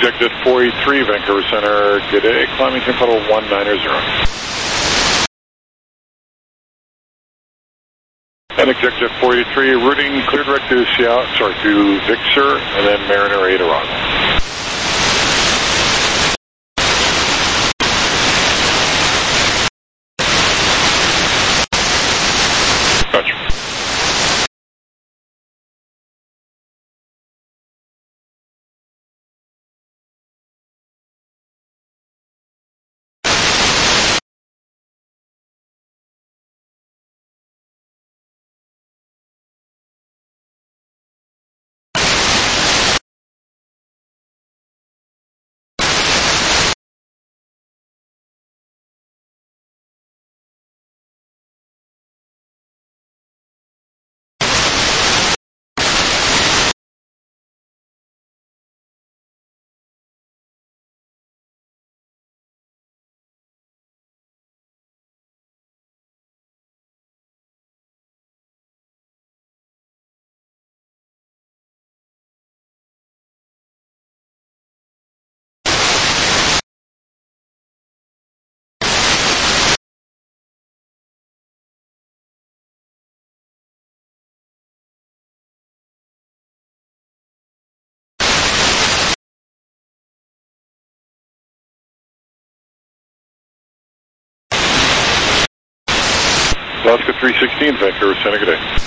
Executive 483, Vancouver Center, good day, climbing to puddle 190. And Executive 483, routing clear direct to Seattle, to Victor, and then Mariner 8 arrival. Alaska 316, Vancouver Center, good day.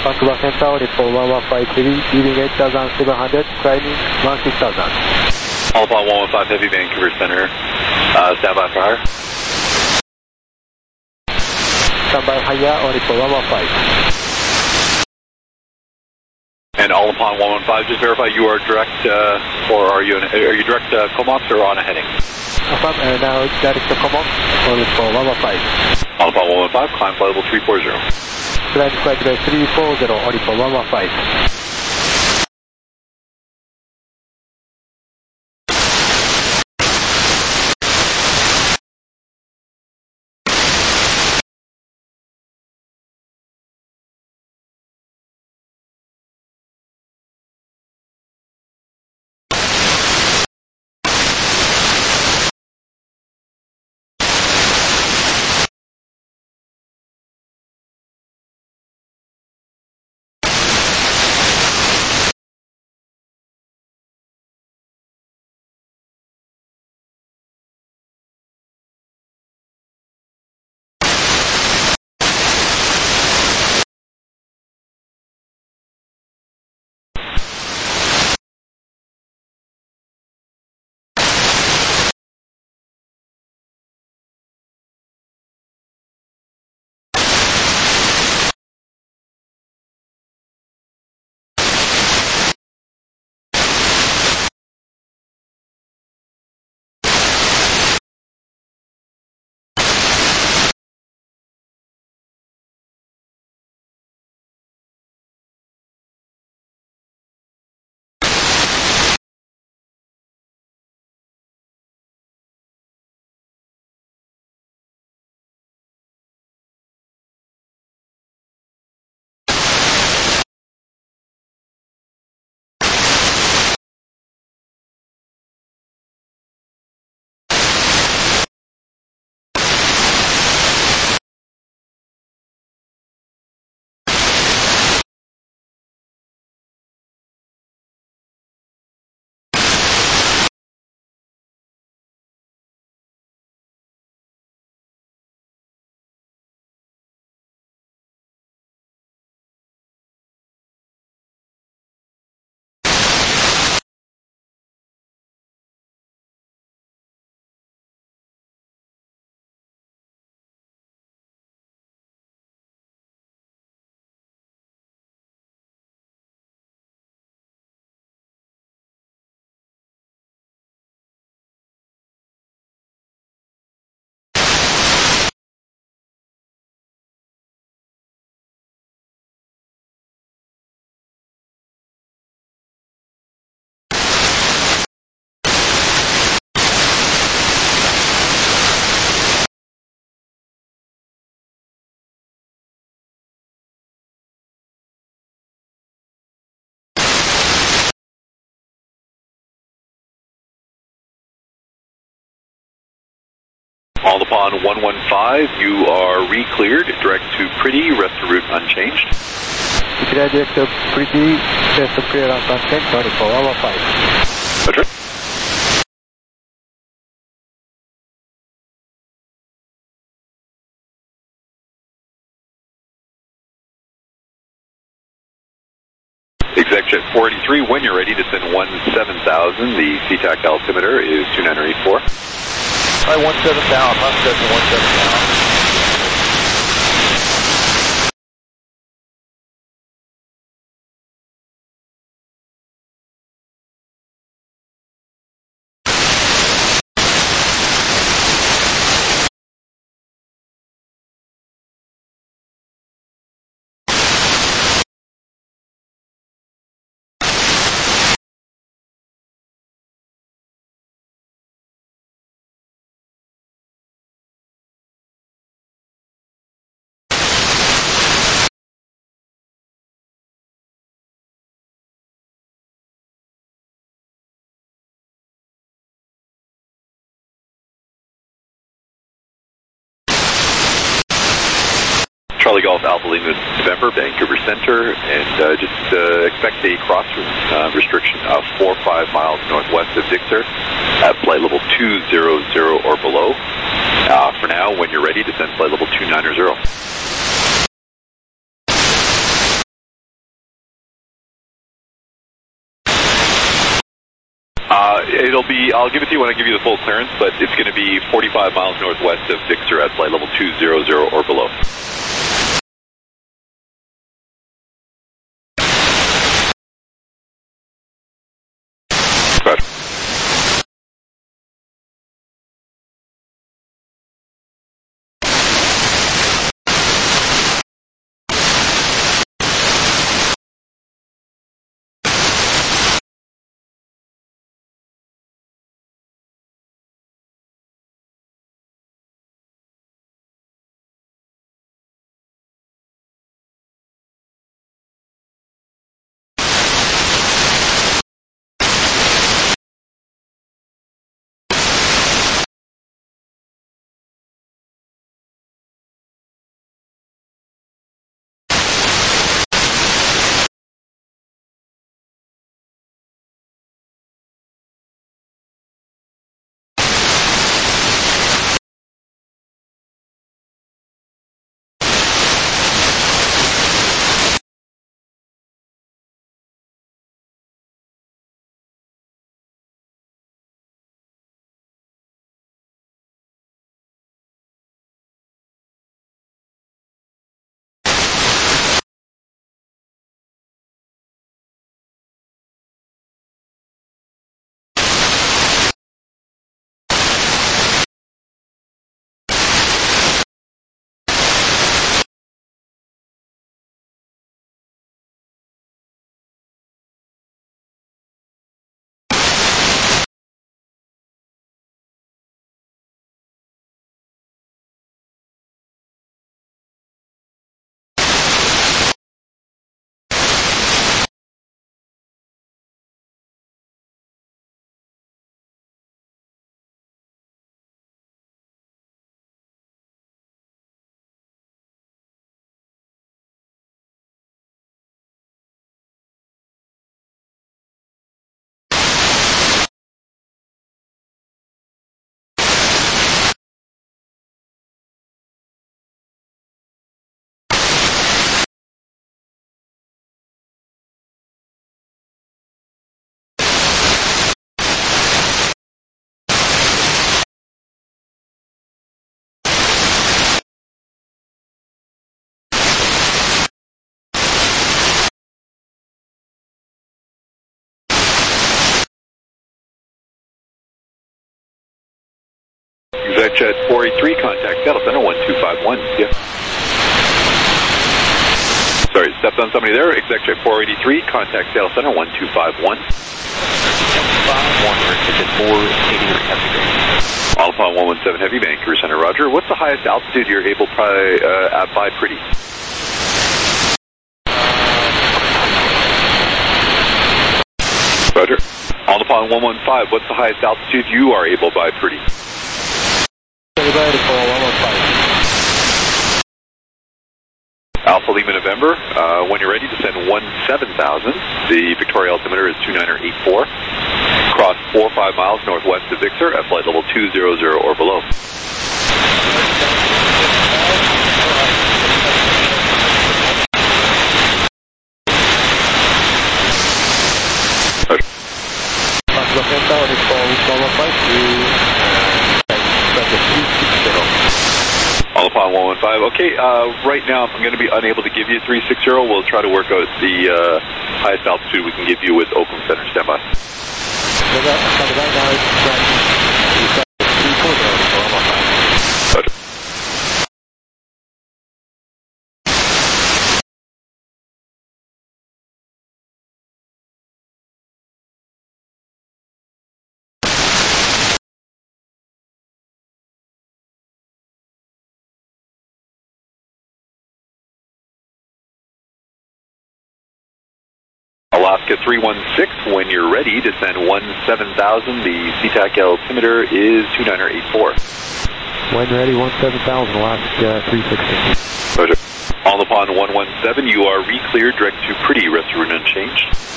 Vancouver Center, report 115 heavy, leaving 8,700, climbing 16,000. Alpha 115 Heavy, Vancouver Center, stand by for higher. Stand by higher, on report 115. And all upon 115, just verify you are direct, or are you direct Comox or on a heading? Affirm, now direct to Comox, on report 115. All upon 115, climb flight level 340. Climb flight level 340, on report 115. All upon 115, you are re-cleared, direct to Pretty, rest of route unchanged. Declare direct to Pretty, rest of clearance unchanged, on report 115. Roger. Exec Jet 483, when you're ready, descend 17,000. The CTAC altimeter is 2984. All right, 17 down. I'm set to 17 down. Charlie Golf Alpha Lima November, Vancouver Center, and just expect a cross restriction of 4 or 5 miles northwest of Dixer at flight level 200 or below. For now, when you're ready, descend flight level 290. I'll give it to you when I give you the full clearance, but it's going to be 45 miles northwest of Dixer at flight level 200 or below. Roger. Exec 483, contact Seattle Center 1251. Yeah. Sorry, stepped on somebody there. Exec 483, contact Seattle Center 1251. 483 All upon 117 Heavy, Vancouver Center, Roger. What's the highest altitude you're able at by Pretty? Roger. All upon 115, what's the highest altitude you are able by Pretty? Alpha Lima November, when you're ready, descend 17,000. The Victoria altimeter is 2984. Cross 4 or 5 miles northwest of Dixer at flight level 200 or below. All upon 115. Okay, right now I'm going to be unable to give you 360. We'll try to work out the highest altitude we can give you with Oakland Center. Stand by. Alaska 316, when you're ready, descend 17,000. The SeaTac altimeter is 2984. When ready, 17,000, Alaska 316. Roger. All upon 117, you are re-cleared direct to Pretty, rest route unchanged.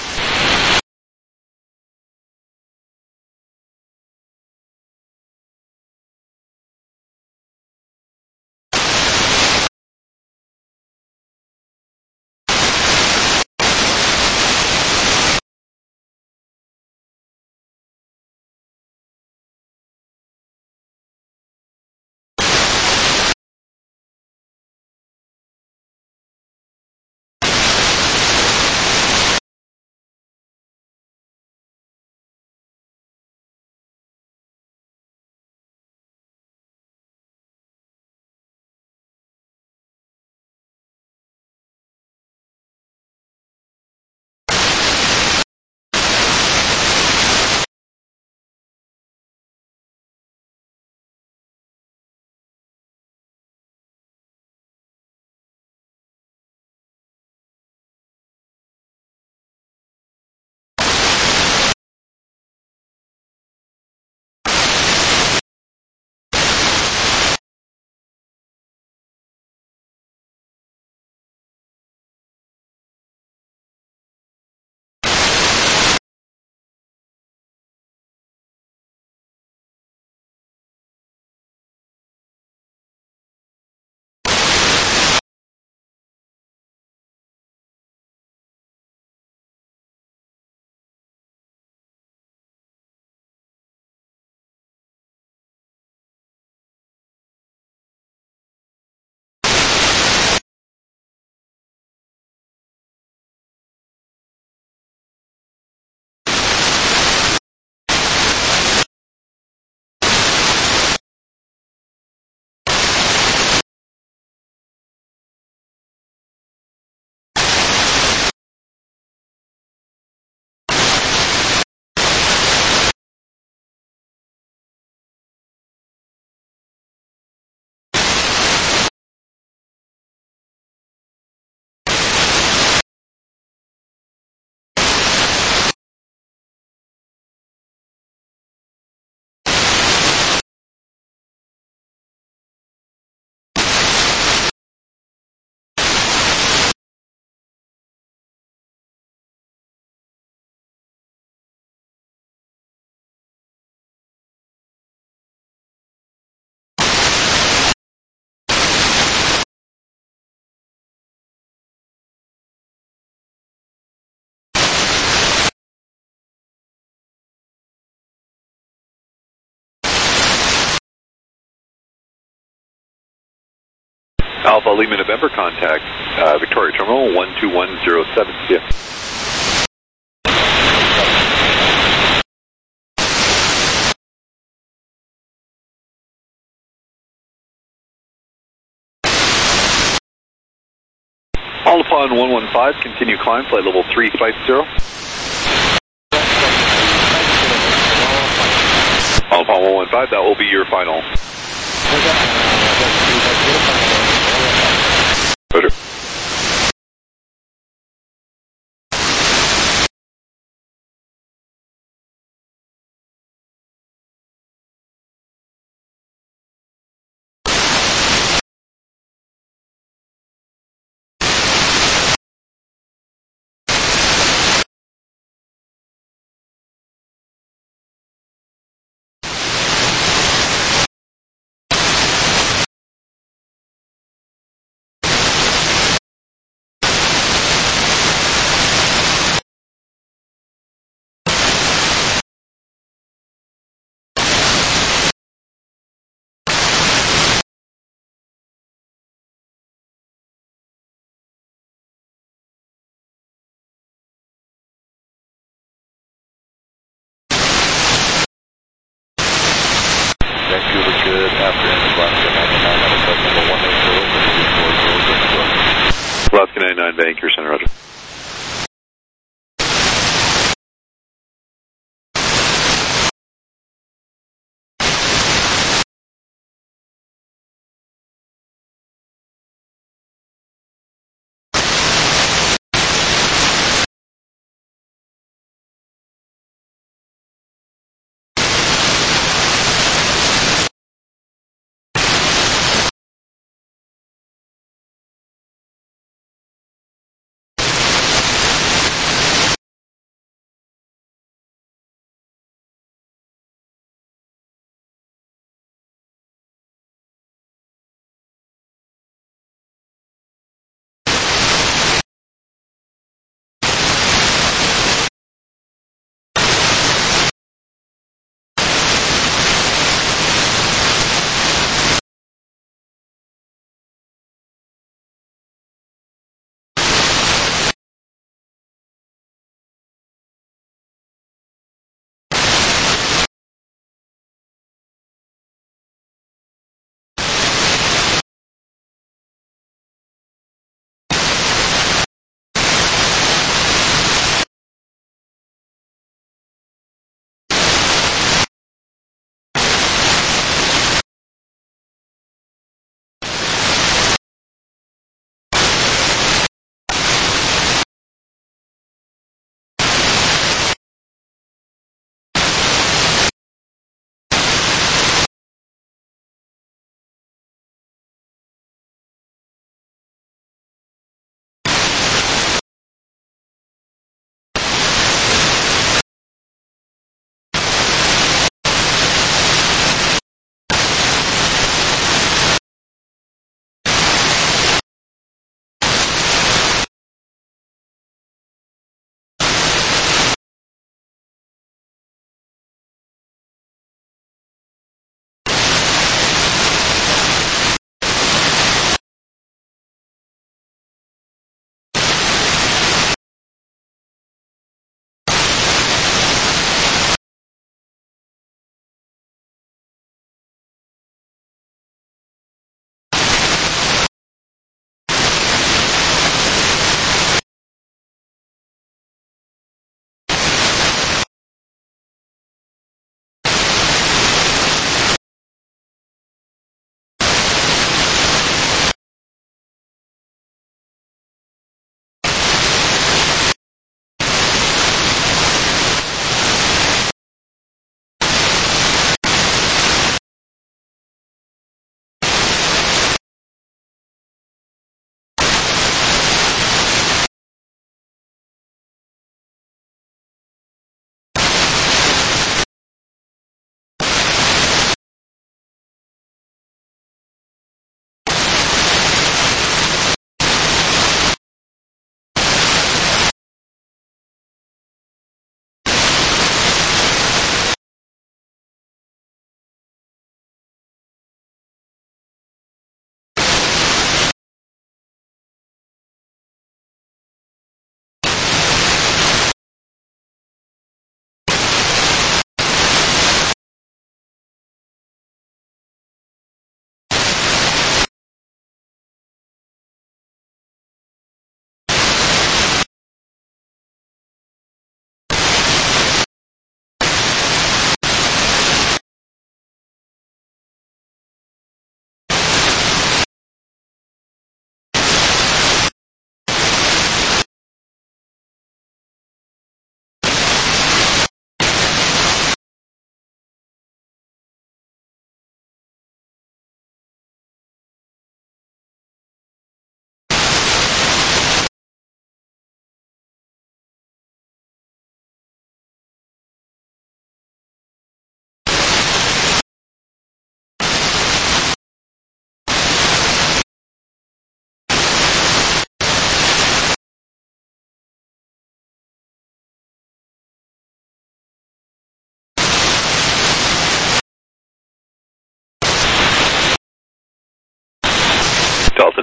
Alpha Lima November, contact Victoria Terminal 12107. See ya. All upon 115, continue climb, flight level 350. All upon 115, that will be your final. Roger. Vancouver, good afternoon, Alaska 99, number 180, Alaska 99, Vancouver Center, roger.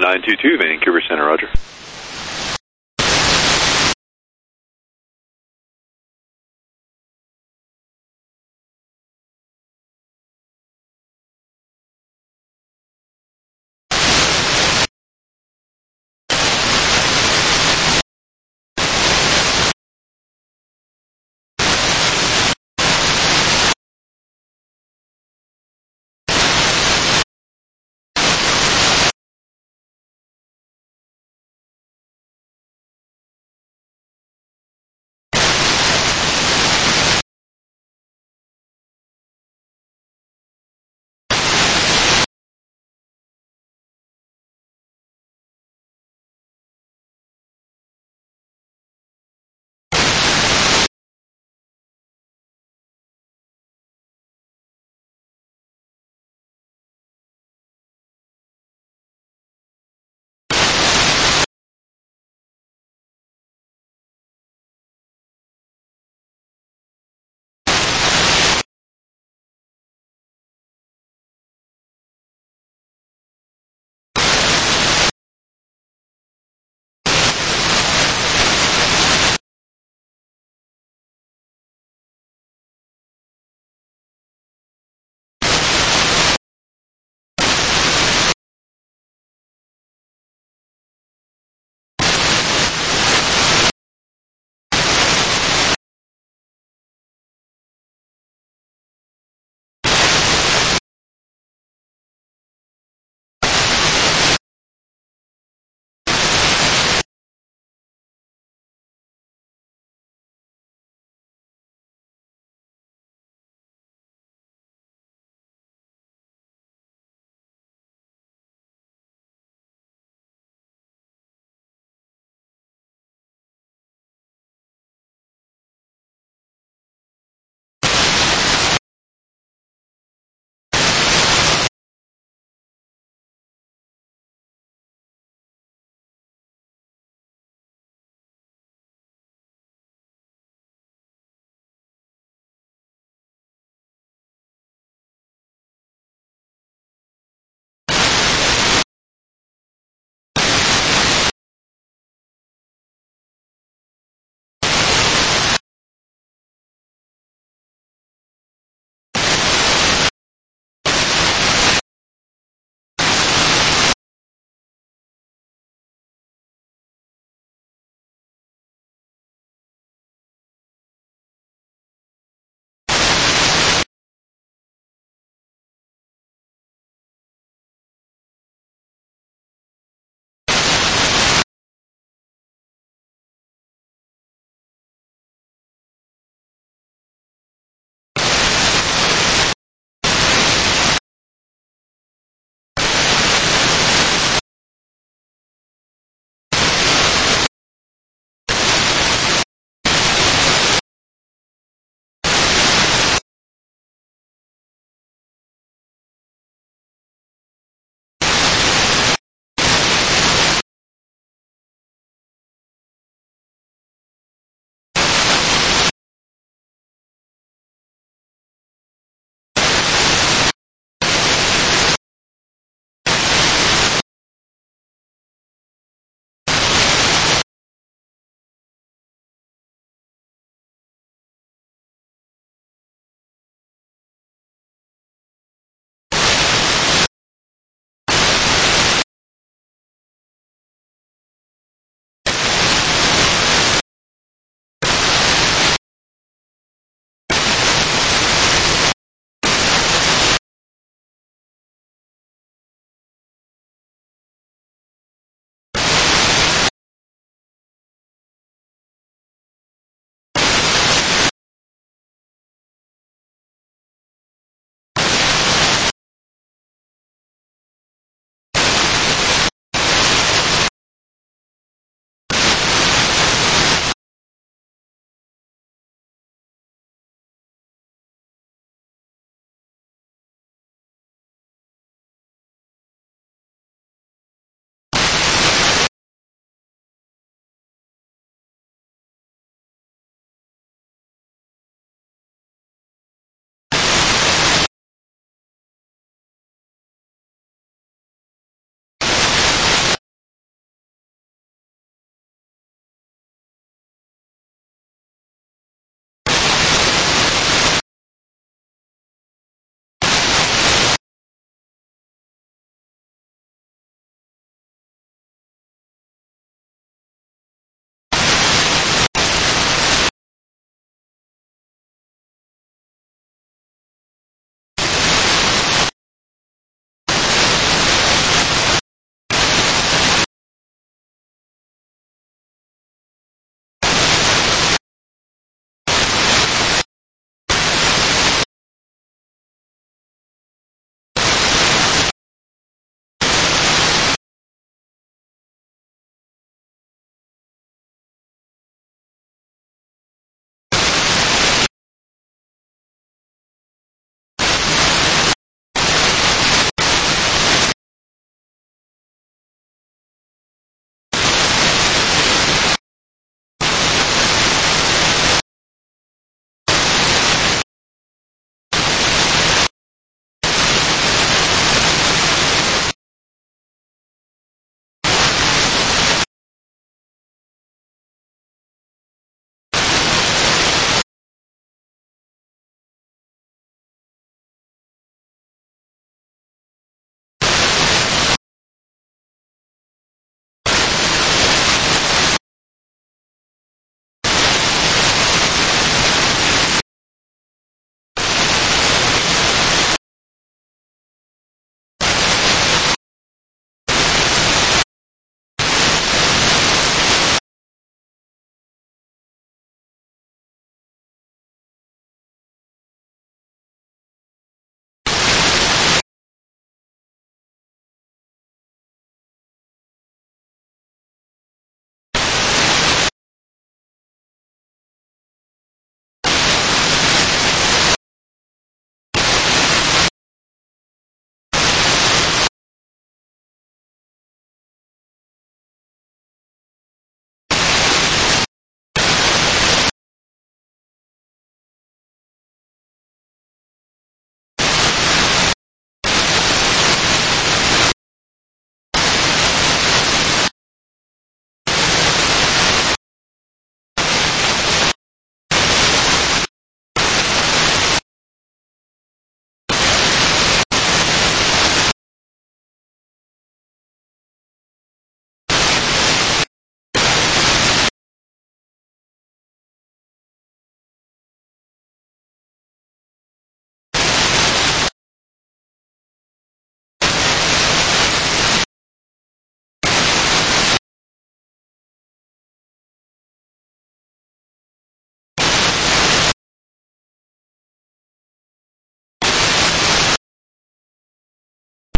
922, Vancouver Center, roger.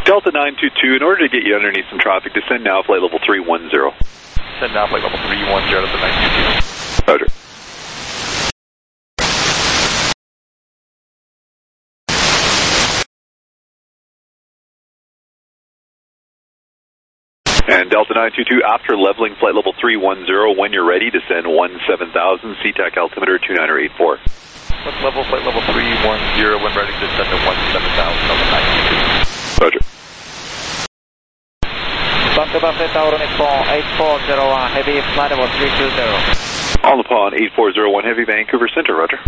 Delta 922, in order to get you underneath some traffic, descend now, flight level 310. Send now flight level 310 to the 922. Roger. And Delta 922, after leveling flight level 310, when you're ready, descend 17,000, SeaTac altimeter 2984. Let's level flight level 310 when ready to descend to 17,000 on the 922. Roger. Santa Fe Tower Nippon 8401, heavy flight level 320. All Nippon 8401, heavy Vancouver Center, roger.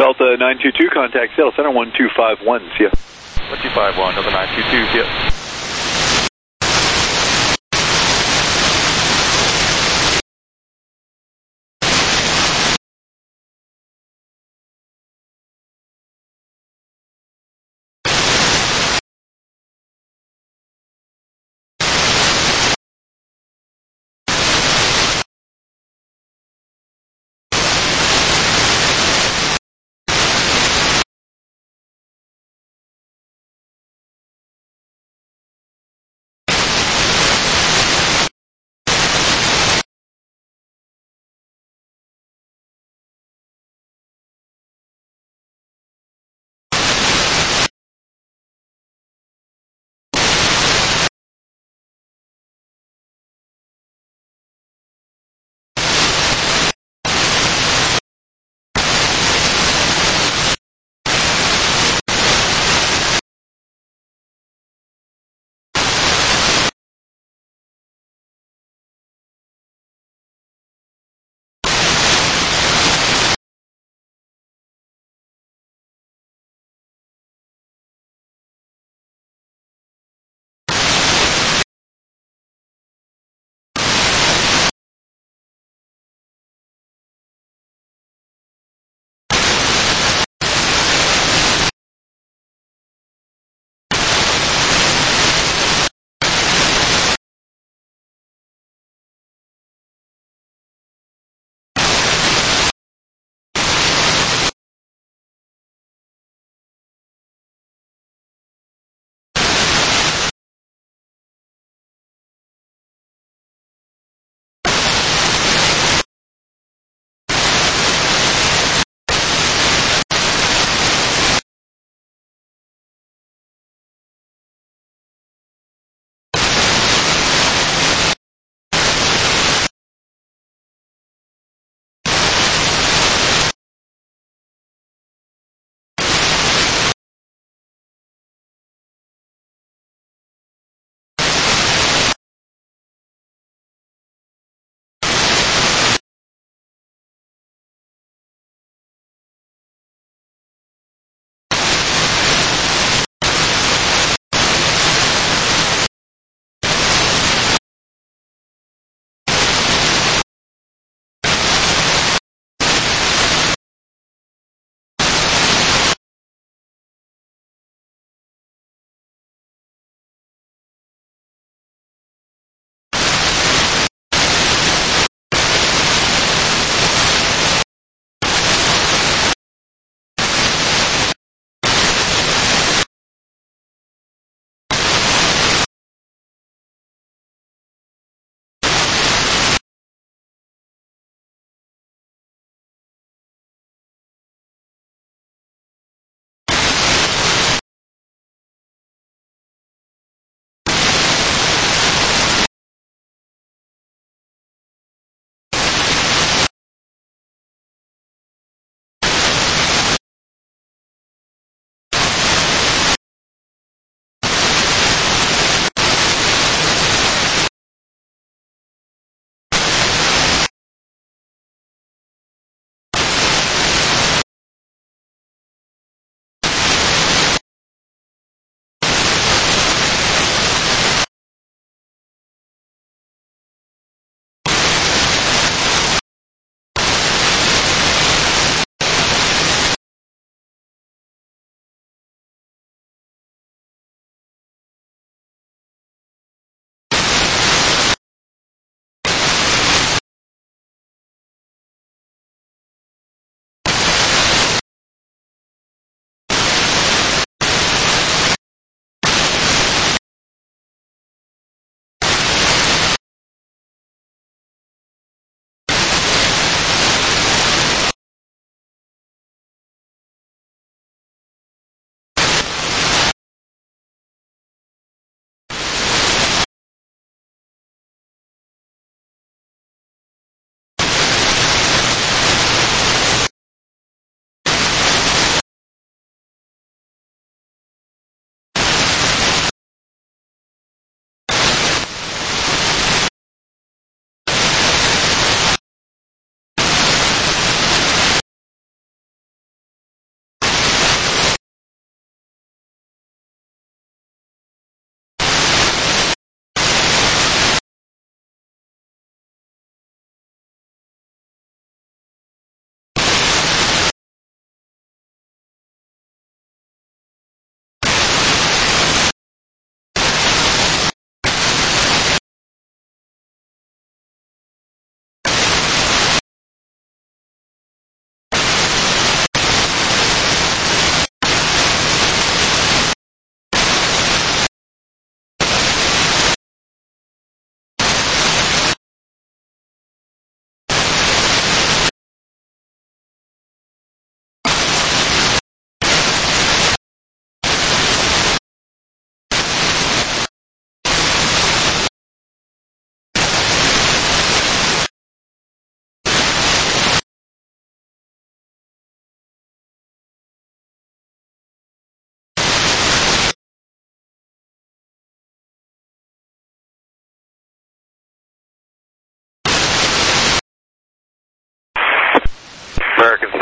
Delta 922, contact Seattle Center 1251. See ya. 1251, Delta 922, see ya.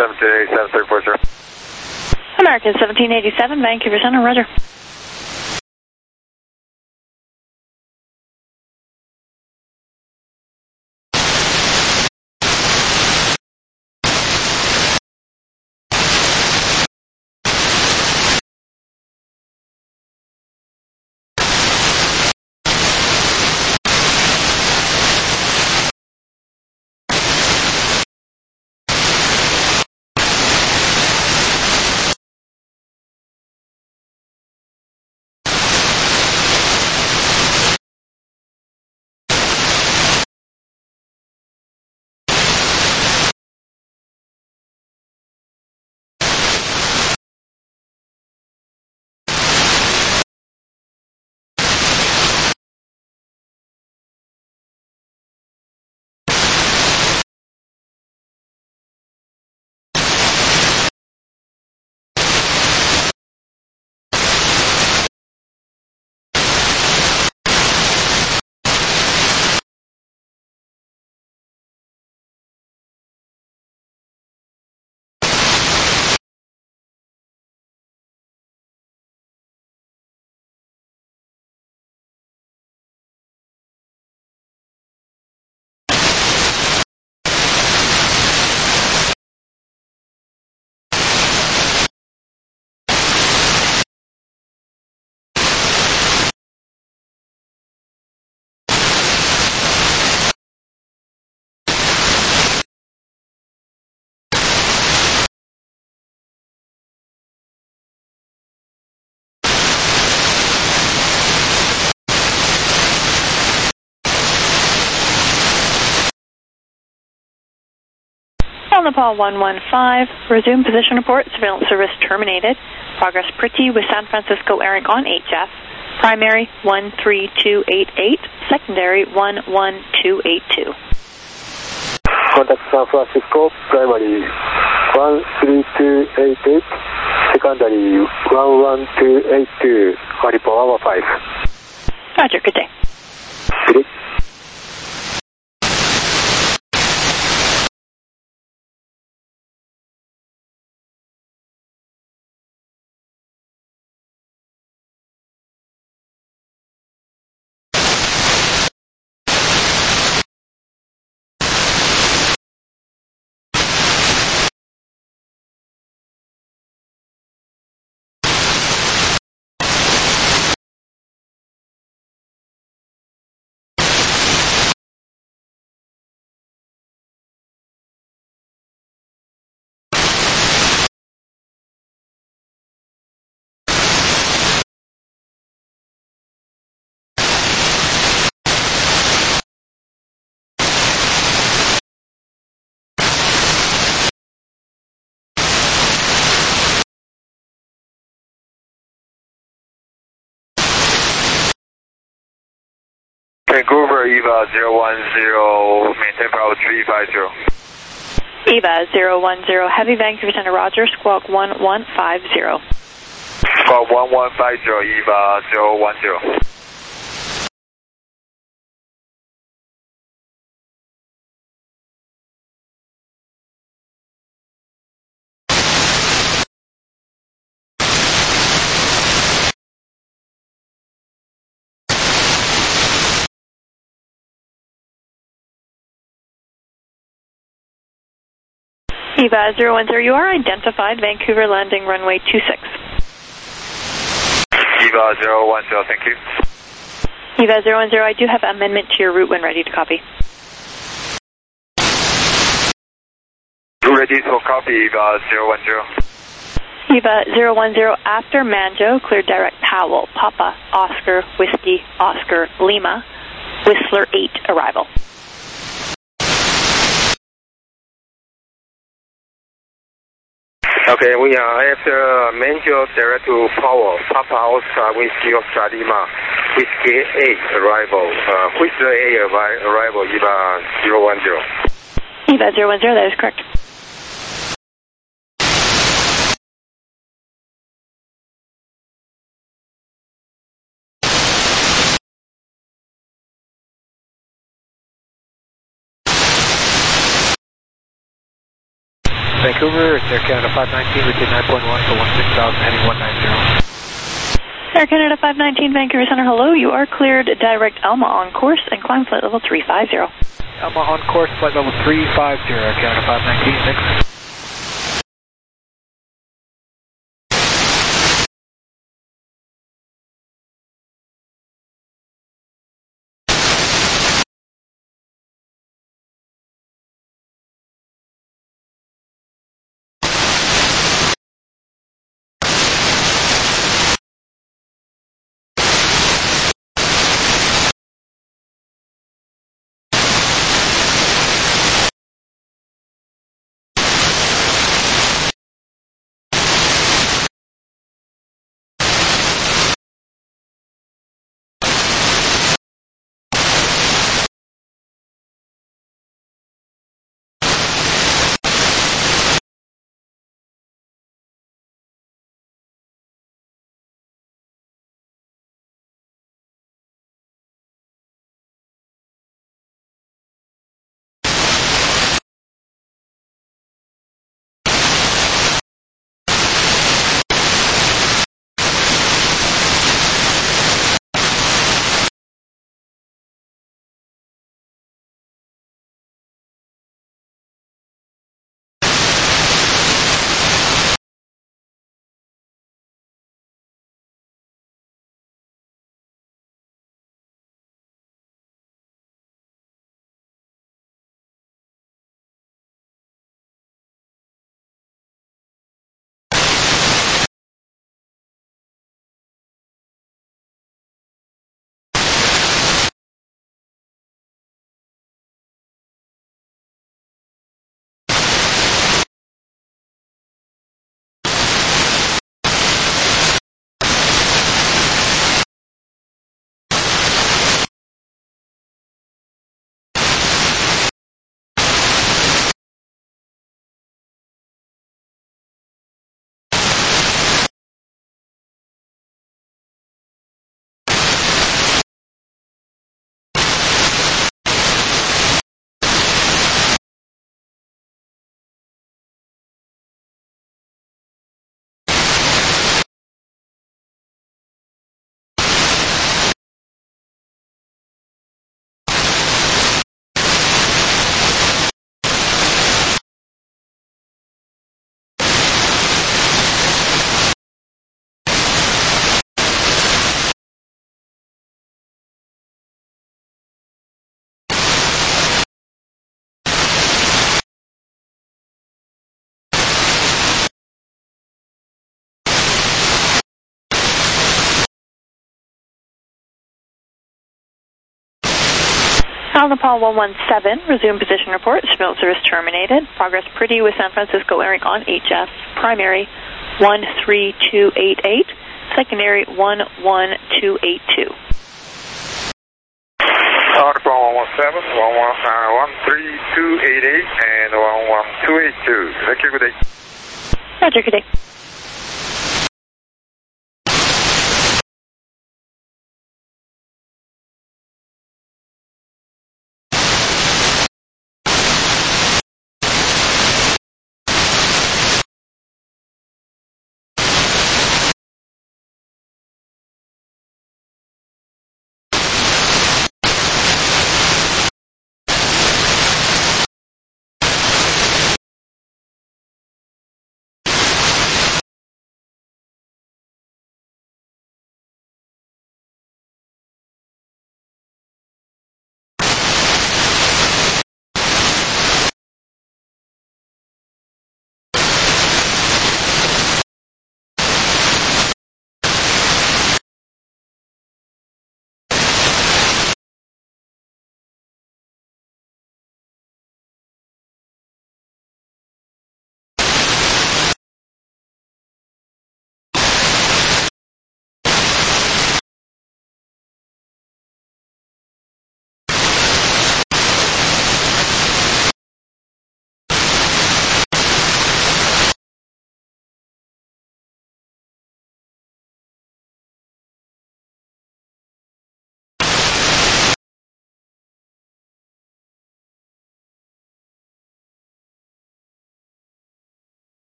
1787, 340. American 1787, Vancouver Center, roger. Nepal 115, resume position report, surveillance service terminated. Progress Pretty with San Francisco Eric on HF. Primary 13288, secondary 11282. Contact San Francisco, primary 13288, secondary 11282, Haripo Hour 5. Roger, good day. Good day. Vancouver, EVA 010, maintain Bravo 350. EVA 010, Heavy Vancouver Center, roger, squawk 1150. Squawk 1150, EVA 010. EVA 010, you are identified, Vancouver landing runway 26. EVA 010, thank you. EVA 010, I do have amendment to your route when ready to copy. Ready to copy, EVA 010. EVA 010, after Manjo, clear direct Powell, Papa, Oscar, Whiskey, Oscar, Lima, Whistler 8, arrival. Okay, we are after Manjo direct to Powell, Papa Oscar, Whiskey Oscar Lima, Whiskey 8 arrival, Whistler 8 arrival, EVA 010. EVA 010, that is correct. Vancouver, it's Air Canada 519, routine 9.1 for 16,000, heading 190. Air Canada 519, Vancouver Center, hello. You are cleared direct Alma on course and climb flight level 350. Alma on course, flight level 350, Air Canada 519, thanks. Nepal 117, resume position report. Surveillance service terminated. Progress pretty with San Francisco airing on HF. Primary 13288. Secondary 11282. Nepal 117, 13288 and 11282. Thank you, good day. Roger, good day.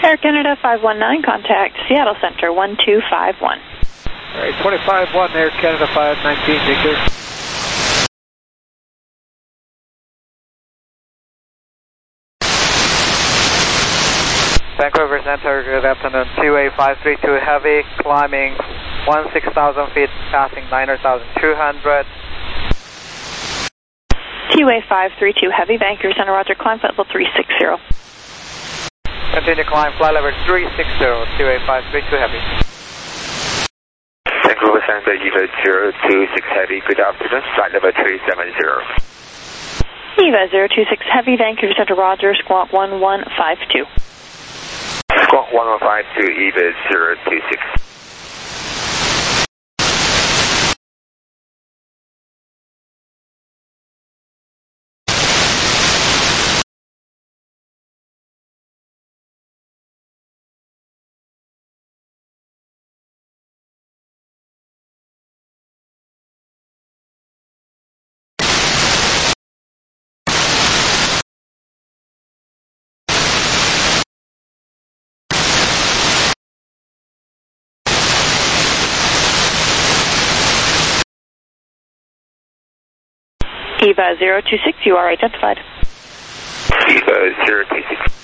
Air Canada 519, contact Seattle Center 1251. All right, 25-1 Air Canada 519, Victor. Vancouver Center, good afternoon. 28532 Heavy, climbing 16,000 feet, passing 9,200. QA 532 Heavy, Vancouver Center, roger, climb flight level 360. Continue climb, flight level 360, QA 532 Heavy. Vancouver Center, EVA 026 Heavy, good afternoon, flight level 370. EVA 026 Heavy, Vancouver Center, roger, squawk 1152. Squawk 1152, EVA 026. EVA 026, you are identified. EVA 026.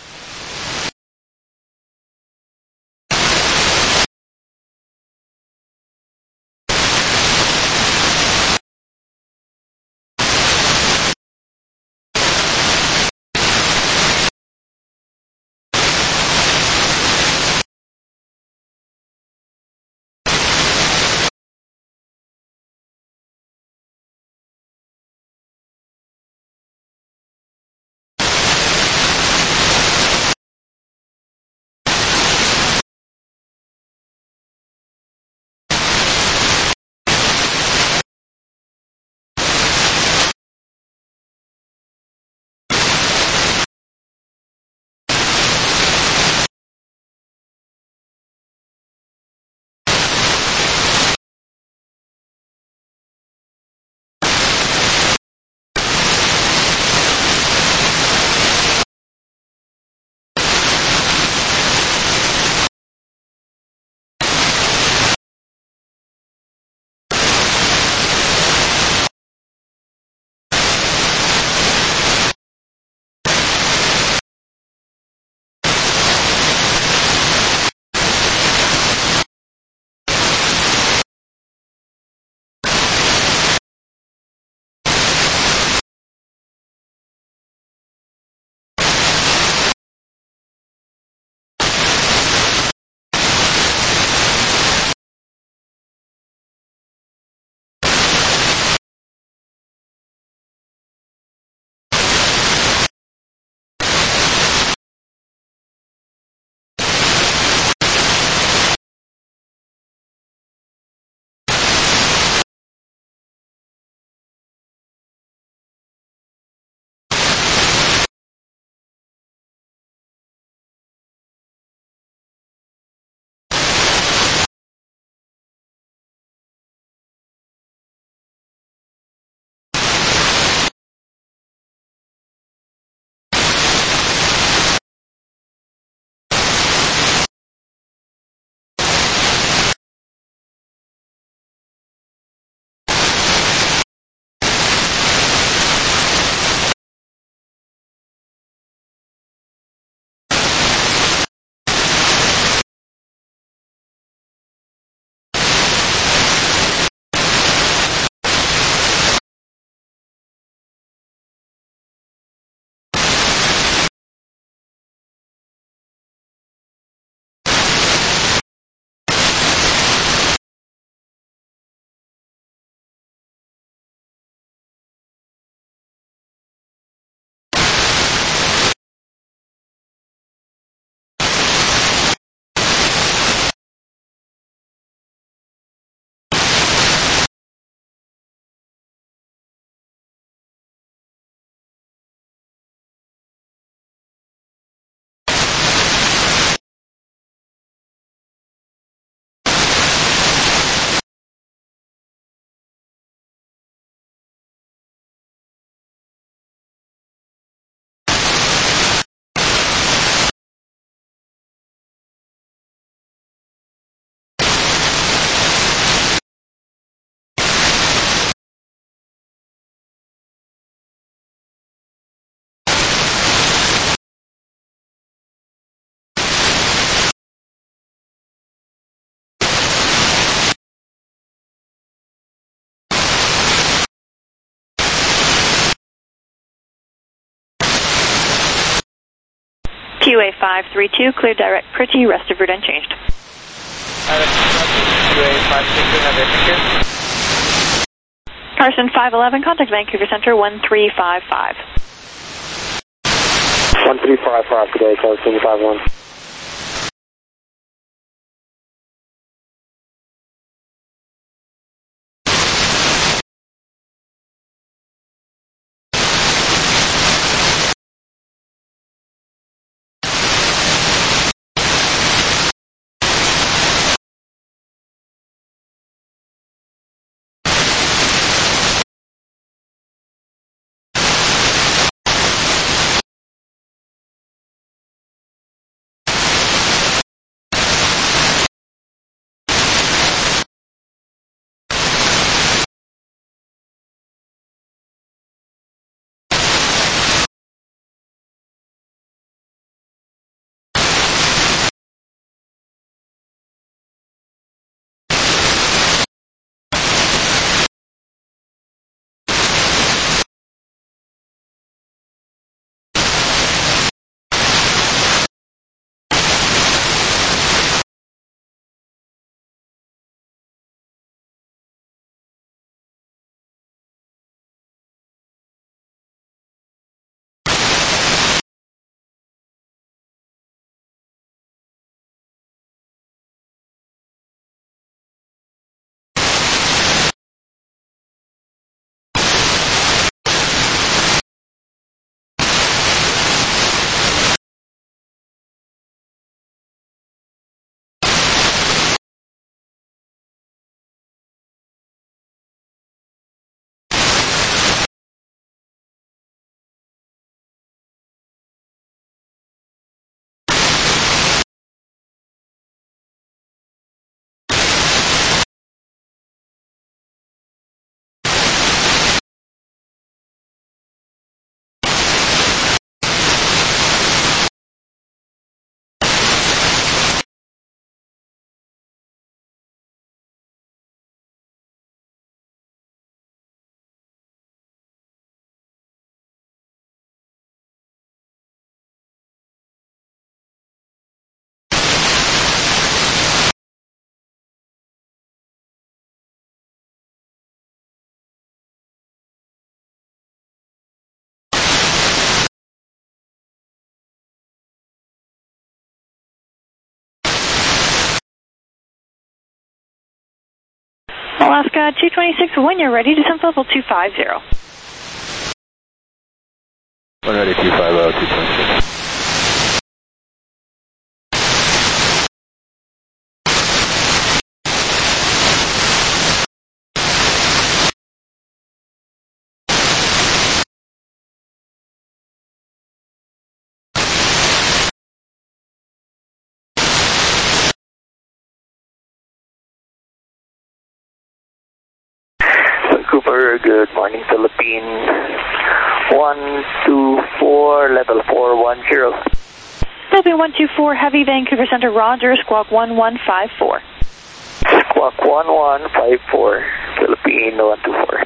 QA532, clear direct Pretty, rest of route unchanged. QA532, have it, thank you. Carson 511, contact Vancouver Center 1355. 1355 today, Carson 51. Alaska 226, when you're ready, descent level 250. When ready, 250, 226. Vancouver, good morning, Philippine 124, level 410. Philippine 124, heavy Vancouver Center, roger, squawk 1154. Squawk 1154, Philippine 124.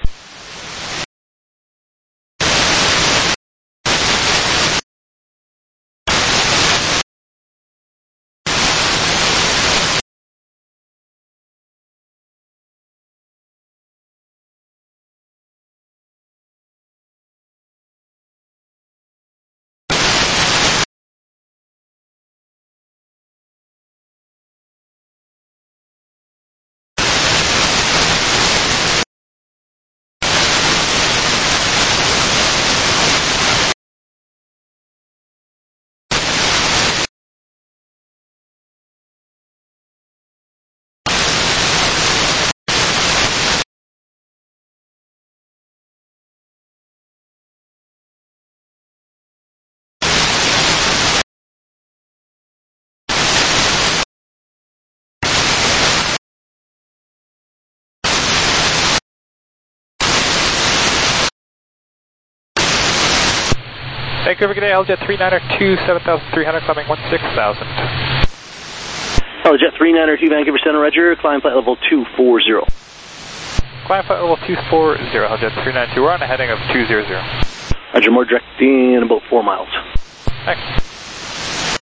Vancouver, good day, LJet 392, 7,300, climbing 16,000. LJet 392, Vancouver Center, roger, climb flight level 240. Climb flight level 240, LJet 392, we're on a heading of 200. Roger, more directing about 4 miles. Thanks.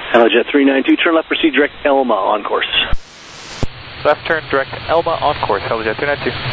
Hello, Jet 392, turn left, proceed direct Elma on course. Left turn direct Elma on course. Hello, Jet 392.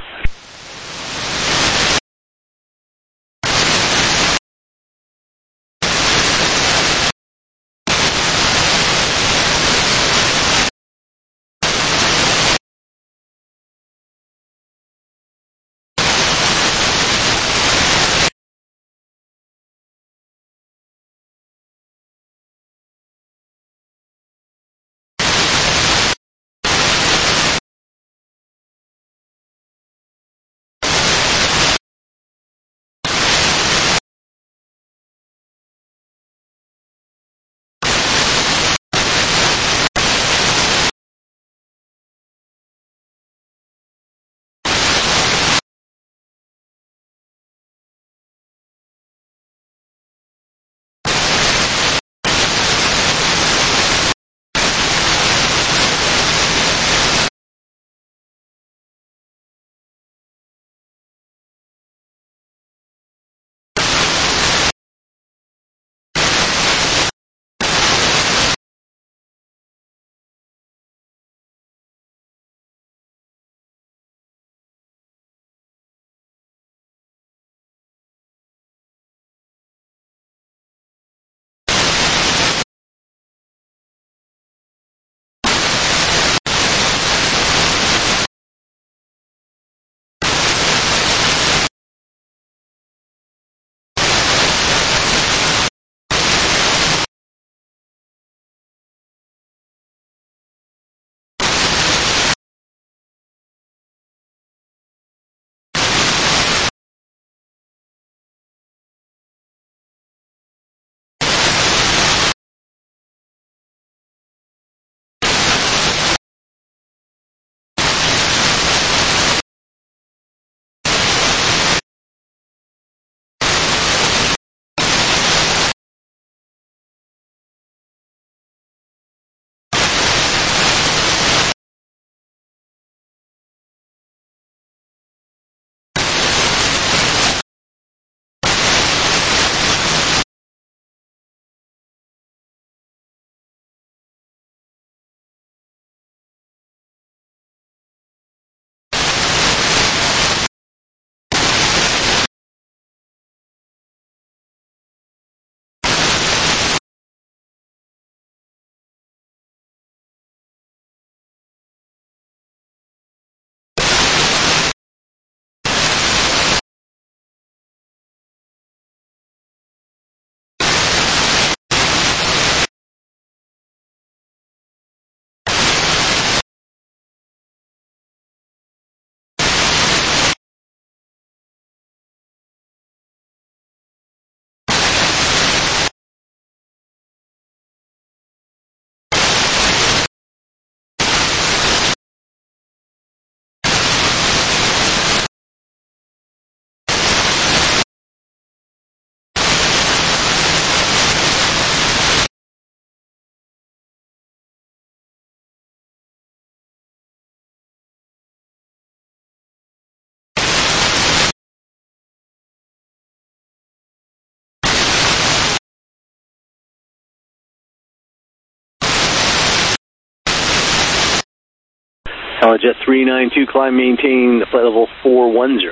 Hello, Jet 392, climb, maintain flight level 410.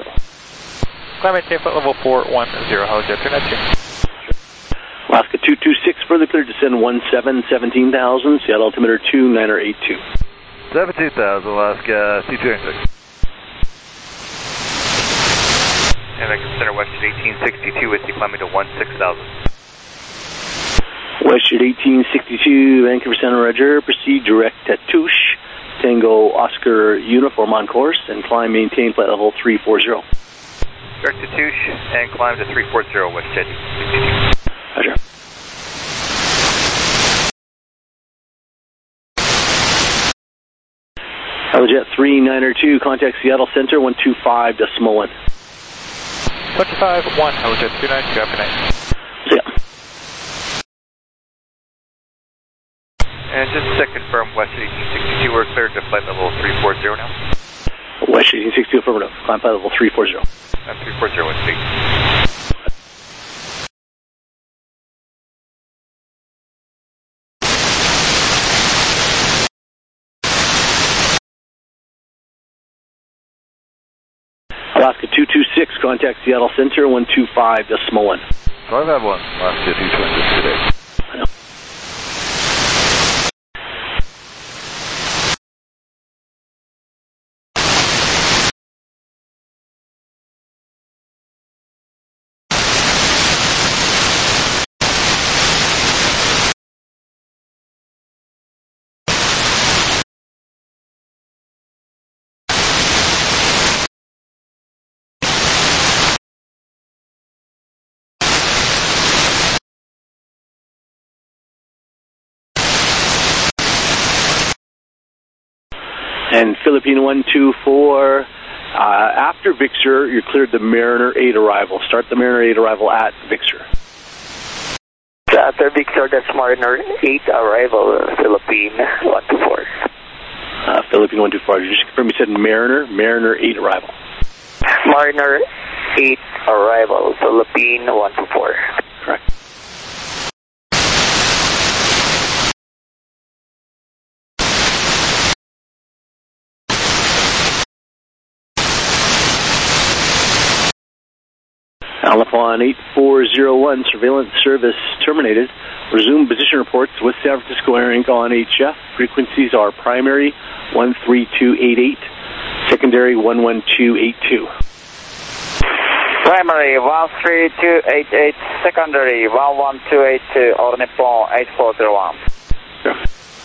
Climb, maintain flight level 410. Hello, Jet 392. Alaska 226, further clear, descend 17,000, Seattle altimeter 2982. 17,000, Alaska 226. And Vancouver Center, Western 1862, with you climbing to 16,000. Western 1862, Vancouver Center, Roger, proceed direct at Touche. Tango Oscar uniform on course and climb, maintain flight level 340. Direct to Touche and climb to 340 West Jet. Roger. Hello, Jet 392, contact Seattle Center 125.1. 25-1, Hello, Jet 292, after night. Yeah. And just to confirm, Western 1862, we're cleared to flight level 340 now. Western 1862, affirmative. Climb flight level 340. 340, West 8. Alaska 226, contact Seattle Center 125.1. Drive 1, Alaska 226 today. And Philippine 124, after Victor, you're cleared the Mariner 8 arrival. Start the Mariner 8 arrival at Victor. After Victor, that's Mariner 8 arrival, Philippine 124. Philippine 124, you just confirm you said Mariner 8 arrival. Mariner 8 arrival, Philippine 124. Correct. Alpha 8401, surveillance service terminated. Resume position reports with San Francisco Air Inc. on HF. Frequencies are primary 13288, secondary 11282. Primary 13288, secondary 11282, All Nippon 8401. Yeah.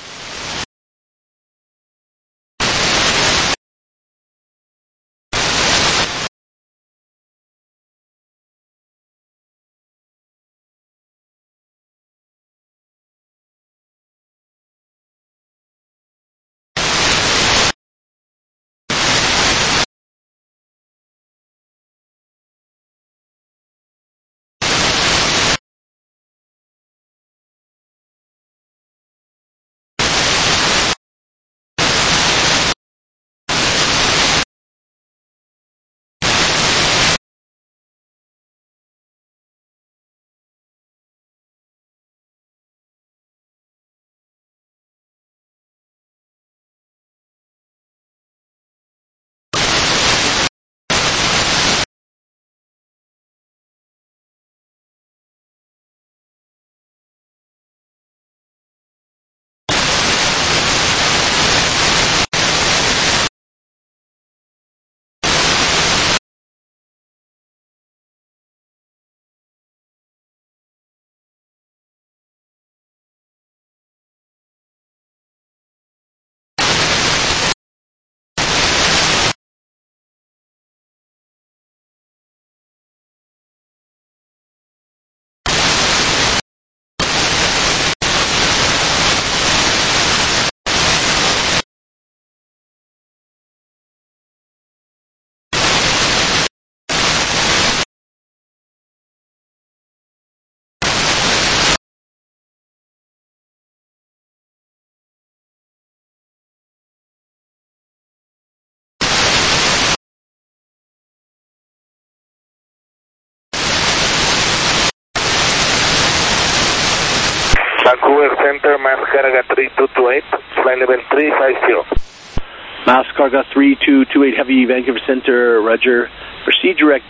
Vancouver Center, mass carga 3228, flight level 350. Mass carga 3228, heavy Vancouver Center, Roger. Proceed direct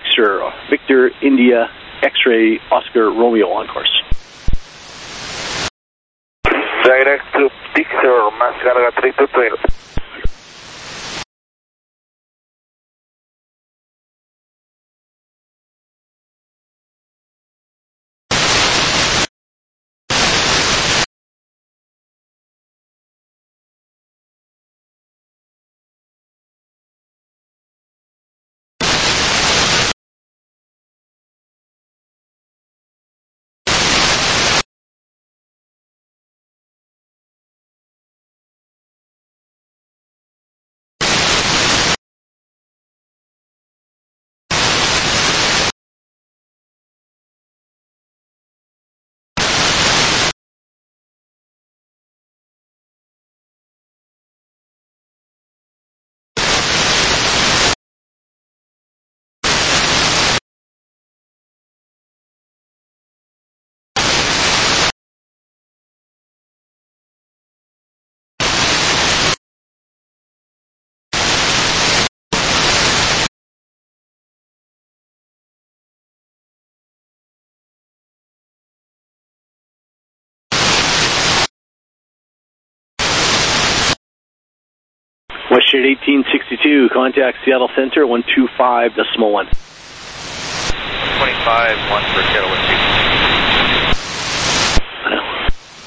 Victor, India, X-ray, Oscar, Romeo on course. Direct to Victor, mass carga 3220. WestJet 1862, contact Seattle Center 125.1. 25, 1 for Seattle West 1862.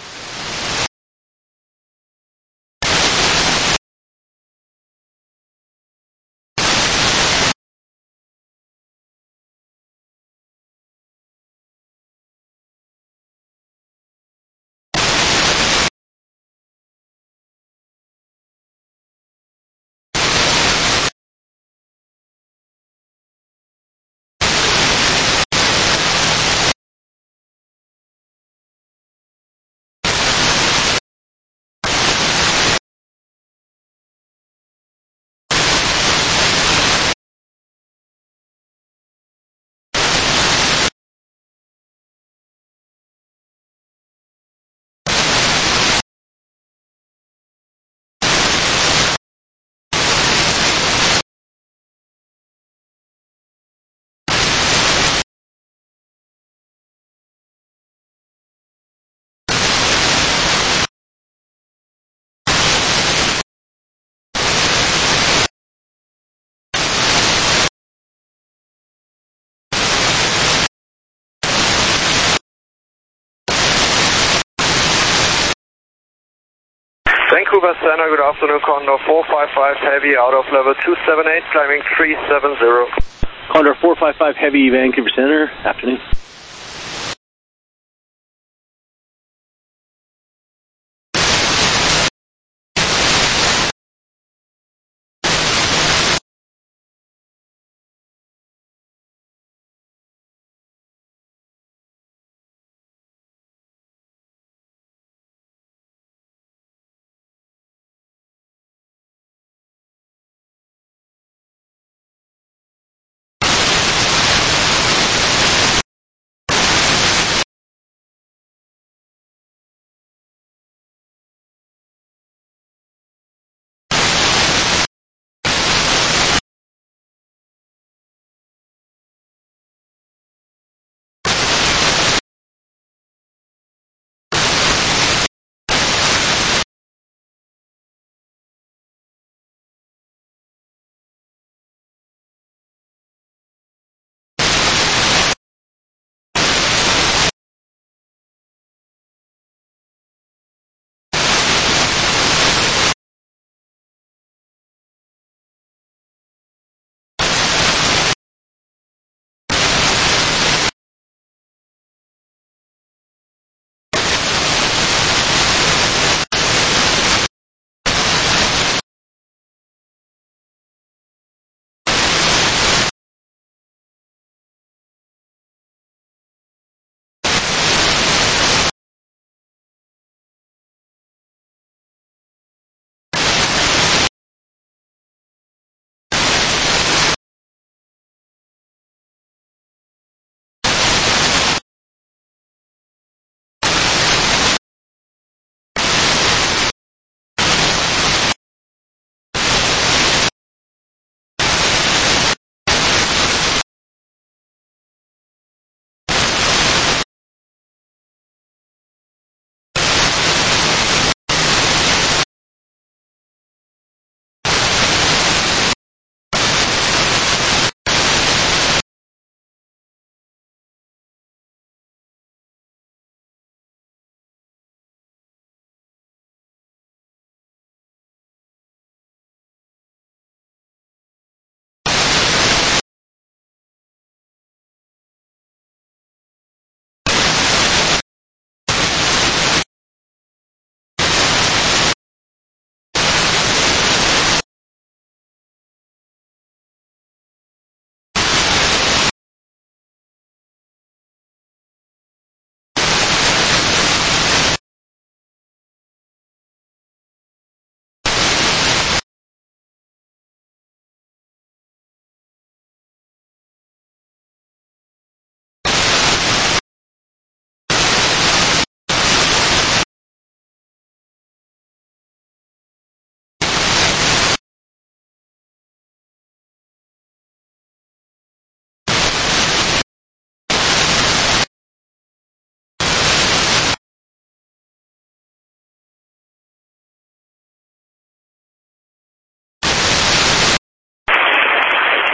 Vancouver Center, good afternoon, Condor 455 Heavy out of level 278, climbing 370. Condor 455 Heavy, Vancouver Center, afternoon.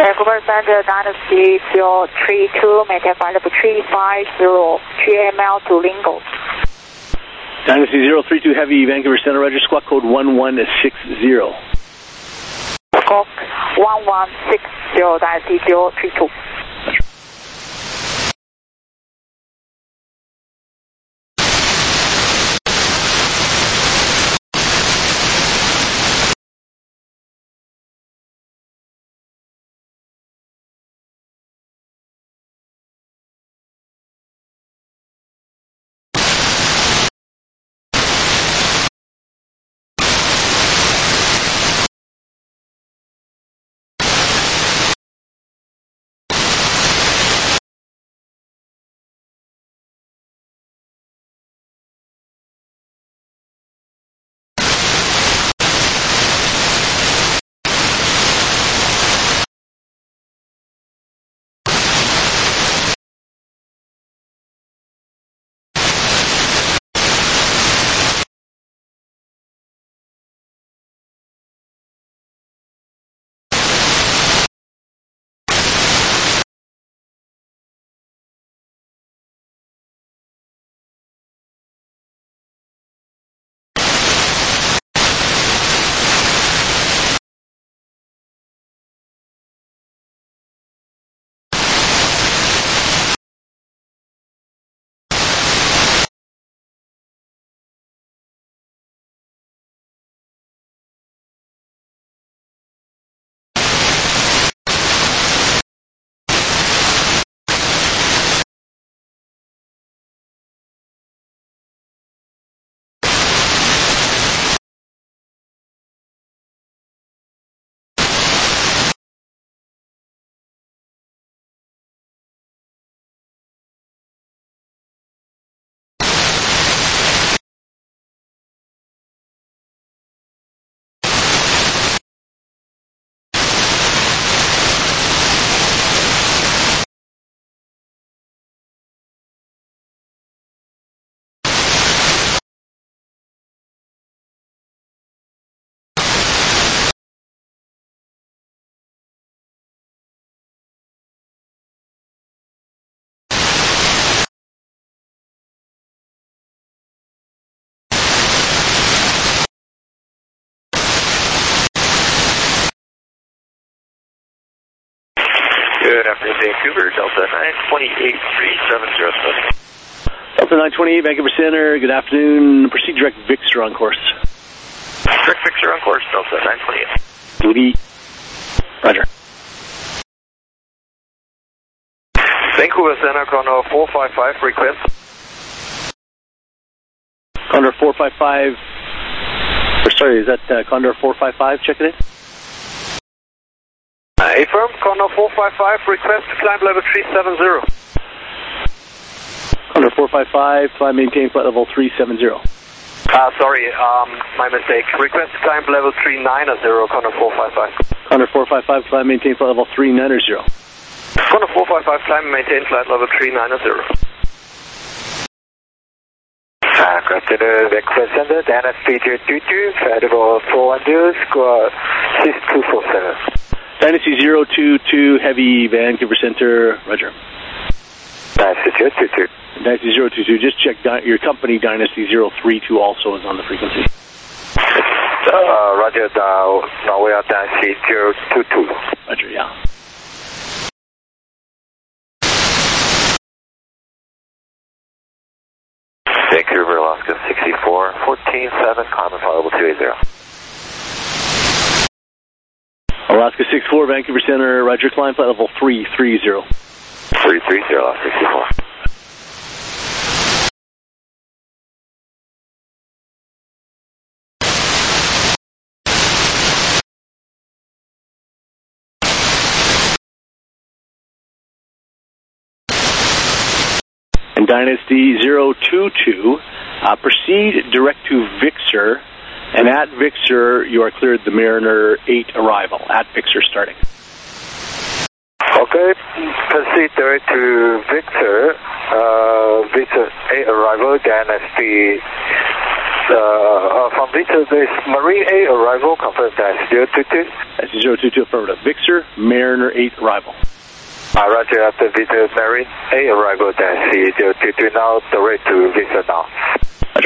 Vancouver Center, Dynasty 032, maintain flight level 350, 3AML to Lingo. Dynasty 032 Heavy, Vancouver Center, Roger, squawk code 1160. Squawk 1160, Dynasty 032. Good afternoon, Vancouver, Delta 928-370. Delta 928, Vancouver Center, good afternoon. Proceed direct Victor on course. Direct Victor on course, Delta 928. Duty. Roger. Vancouver Center, Condor 455, request. Condor 455, sorry, is that Condor 455, check it in? Affirm, Condor 455, request to climb level 370. Condor 455, climb maintain flight level 370. Sorry, my mistake. Request to climb level 390, Condor 455. Condor 455, climb maintain flight level 390. Condor 455, climb and maintain flight level 390. Good afternoon, Vancouver Center, Dynasty 022, flight level 410, squawk 6247. Dynasty 022, Heavy, Vancouver Center, Roger. Dynasty 022. Dynasty 022, just check your company, Dynasty 032 also is on the frequency. Roger, now we are Dynasty 022. Roger, yeah. Vancouver, Alaska 64, 14-7, common flight level 280. Alaska 64, Vancouver Center, Roger, climb flight level 330. 330, Alaska 64. And Dynasty 022, proceed direct to Victor, and at Victor you are cleared the Mariner 8 arrival, at Victor starting. Okay, proceed direct to Victor, Victor 8 arrival, Dynasty From Victor, there is Marine 8 arrival, confirm dash 022. That's 022 affirmative. Victor, Mariner 8 arrival. Roger, after Victor, Marine 8 arrival, dash 022 now, direct to Victor now. Roger.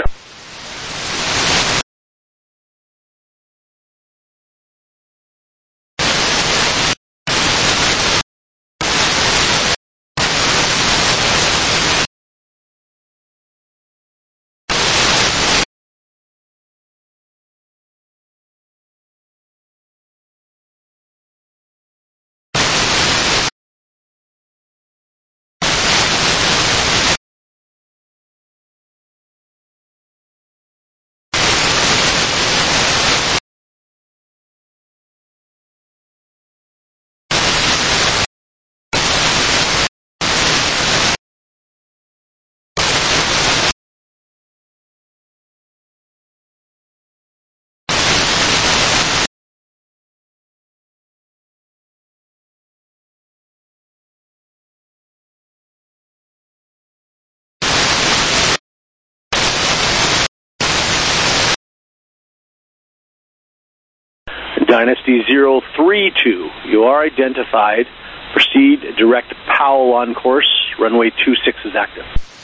Dynasty 032, you are identified. Proceed, direct Powell on course. Runway 26 is active.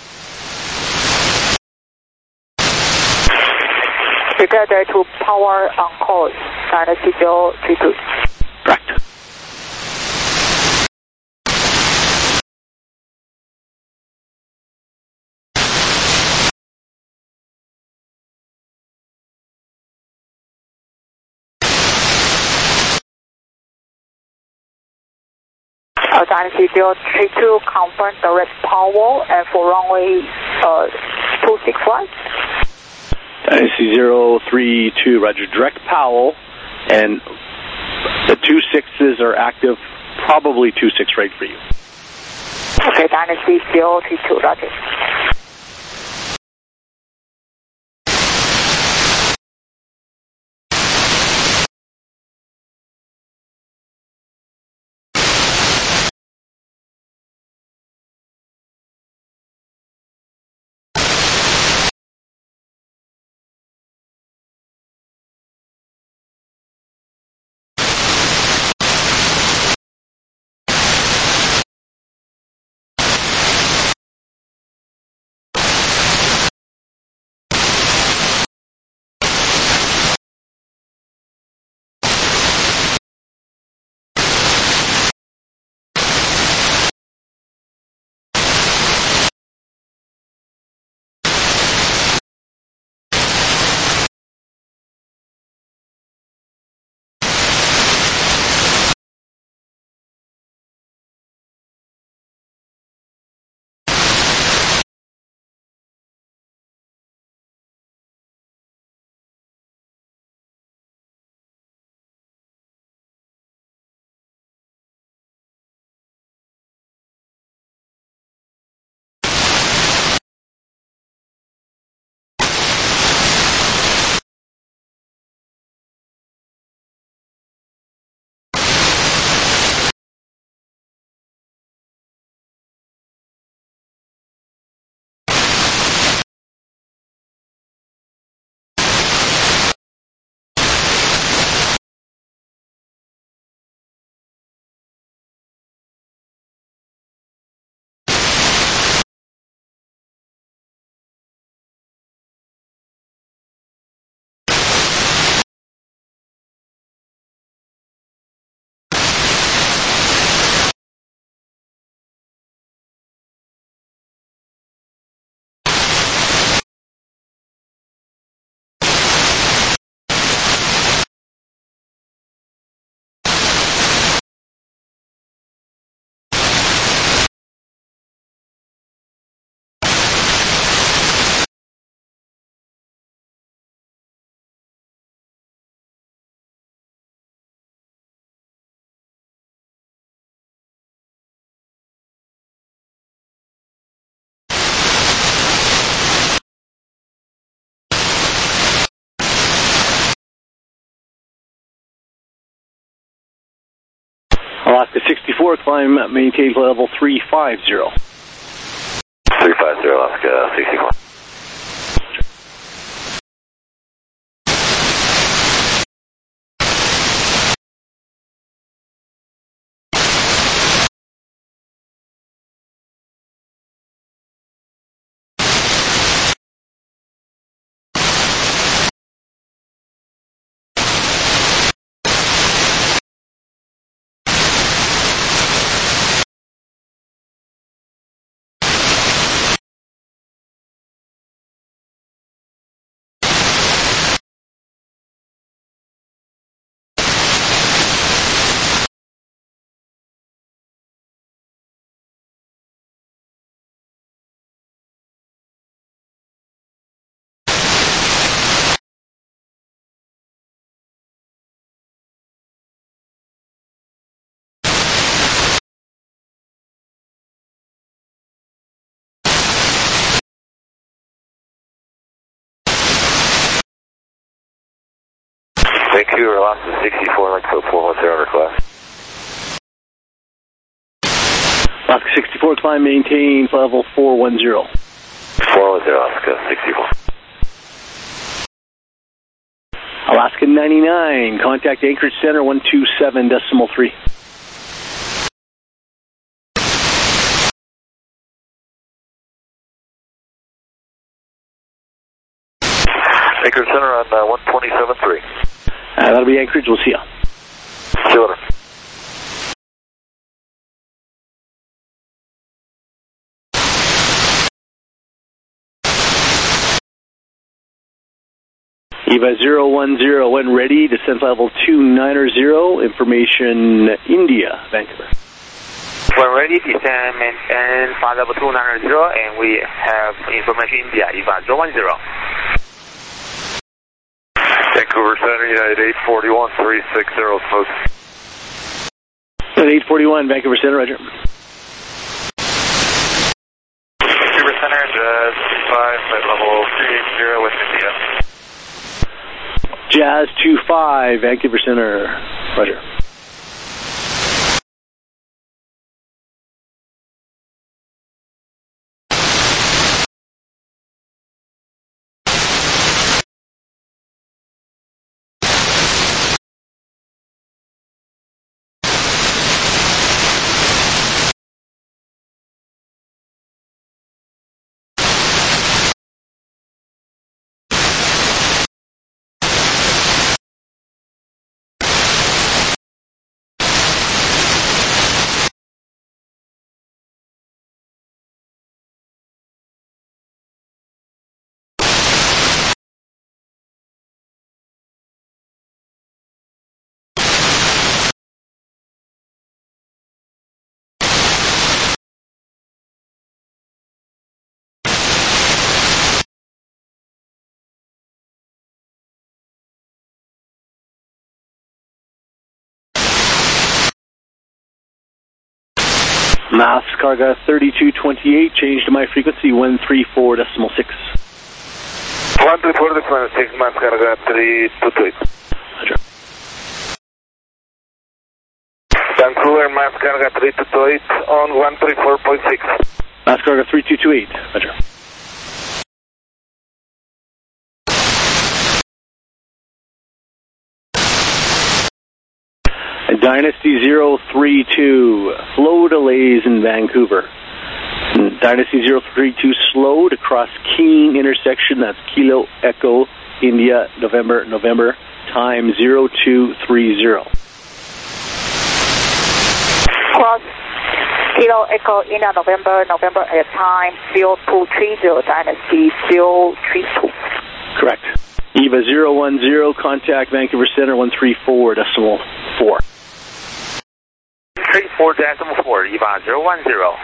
Together to Power on course, Dynasty 032. Correct. Dynasty 032, confirm direct Powell and for runway 26 right. Dynasty 032, roger, direct Powell, and the 26s are active, probably 26 right for you. Okay, Dynasty 032, roger. Alaska 64, climb, maintain level 350. 350, Alaska 64. Vancouver, Alaska 64, like code 410 request. Alaska 64, climb, maintain level 410. 410, Alaska 64. Alaska 99, contact Anchorage Center 127.3. Anchorage Center on 127.3. That'll be Anchorage, we'll see ya. See you later. EVA 010, when ready, descent level 290, information India, Vancouver. When ready, descend and flight level 290, and we have information India, EVA 010. Vancouver Center, United 841, 360, smoke. United 841, Vancouver Center, roger. Vancouver Center, 5, flight level 380 with India. Jazz 25, Vancouver Center, roger. Mass Carga 3228, change to my frequency 134.6. 134.6, Mass Carga 328. Roger. Vancouver, Mass Carga 328 on 134.6. Mass Carga 3228, roger. Dynasty 032, flow delays in Vancouver. Dynasty 032 slow to cross Keene intersection, that's Kilo Echo India November time 0230. Cross Kilo Echo India November at time 0230, Dynasty 032. Correct. EVA 010, contact Vancouver Center 134.4. 34.4, EVA 010.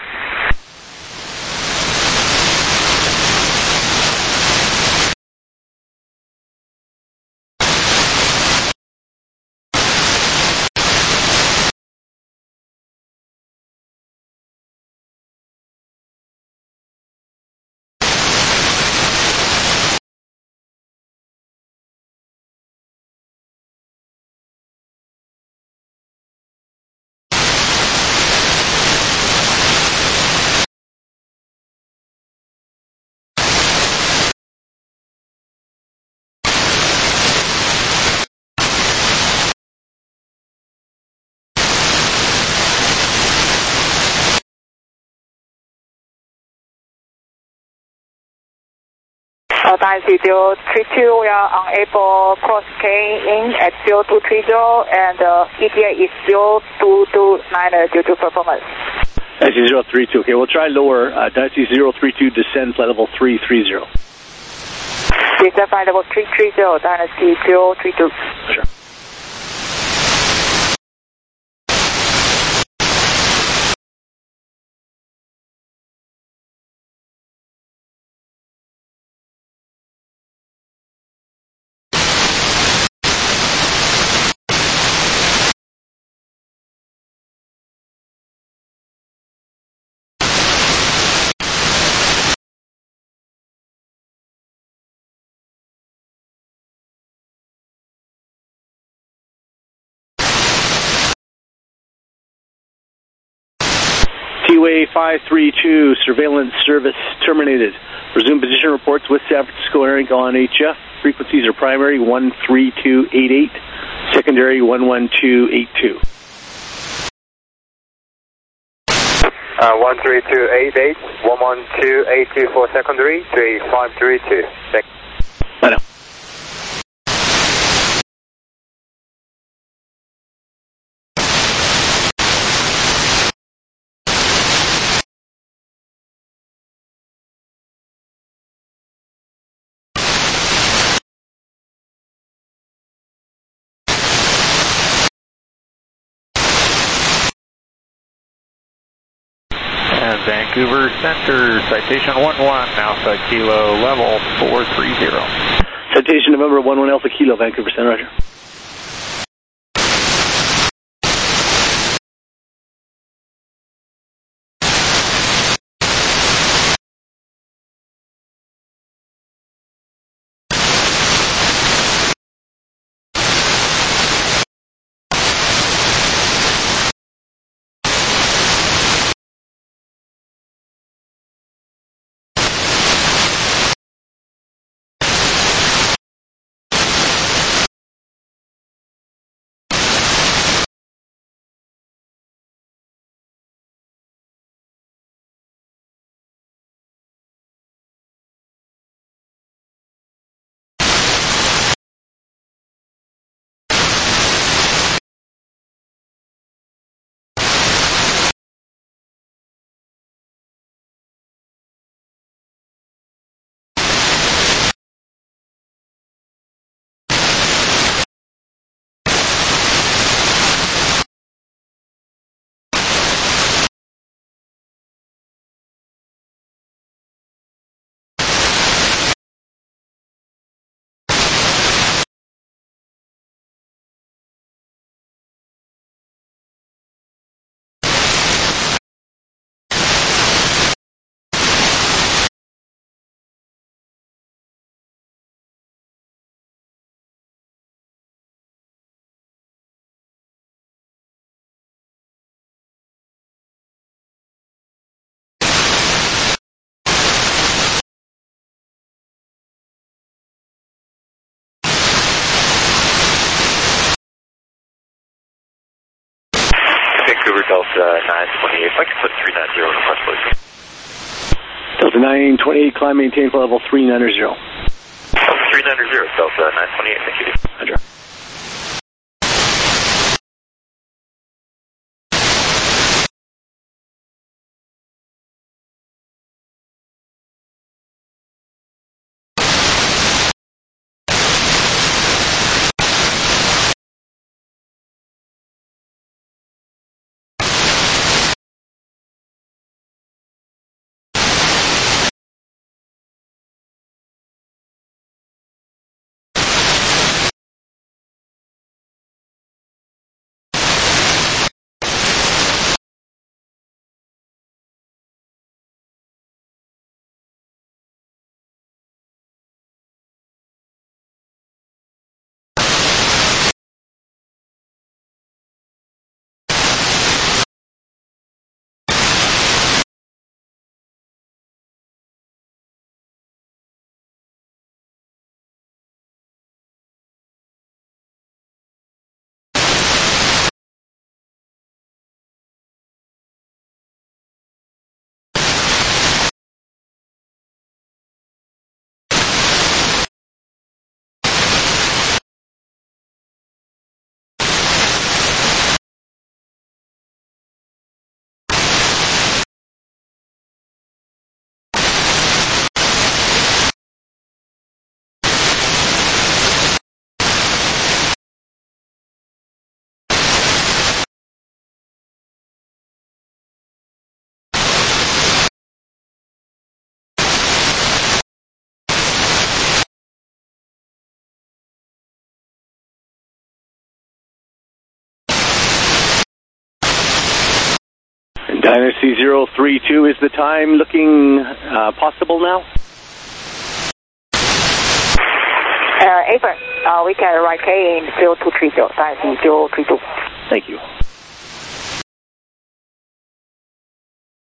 Dynasty 032, we are unable cross Keene in at 0230, and ETA is 0229 due to performance. Dynasty 032, okay, we'll try lower. Dynasty 032 descends flight level 330. Descend flight level 330, Dynasty 032. Sure. Seaway 532, surveillance service terminated. Resume position reports with San Francisco Air Inc. on HF. Frequencies are primary 13288, secondary 11282. 13288, 11282 for secondary, 3532. I know. And Vancouver Center, citation 11, Alpha Kilo, level 430. Citation November 11 Alpha Kilo, Vancouver Center, roger. Vancouver Delta 928, if I could put 390 in the press, please. Delta 928, climb maintain for level 390. 390, Delta 928, thank you. Roger. Dynasty 032, is the time looking possible now? April, we can write K in 0230, Dynasty 032. Thank you.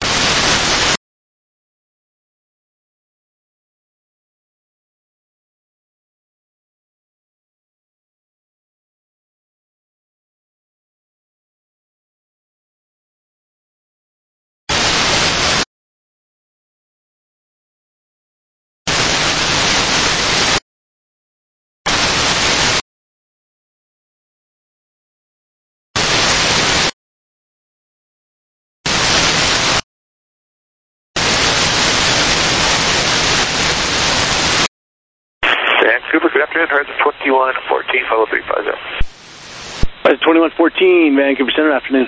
afternoon, Horizon 2114, follow 350. Horizon 2114, Vancouver Center, afternoon.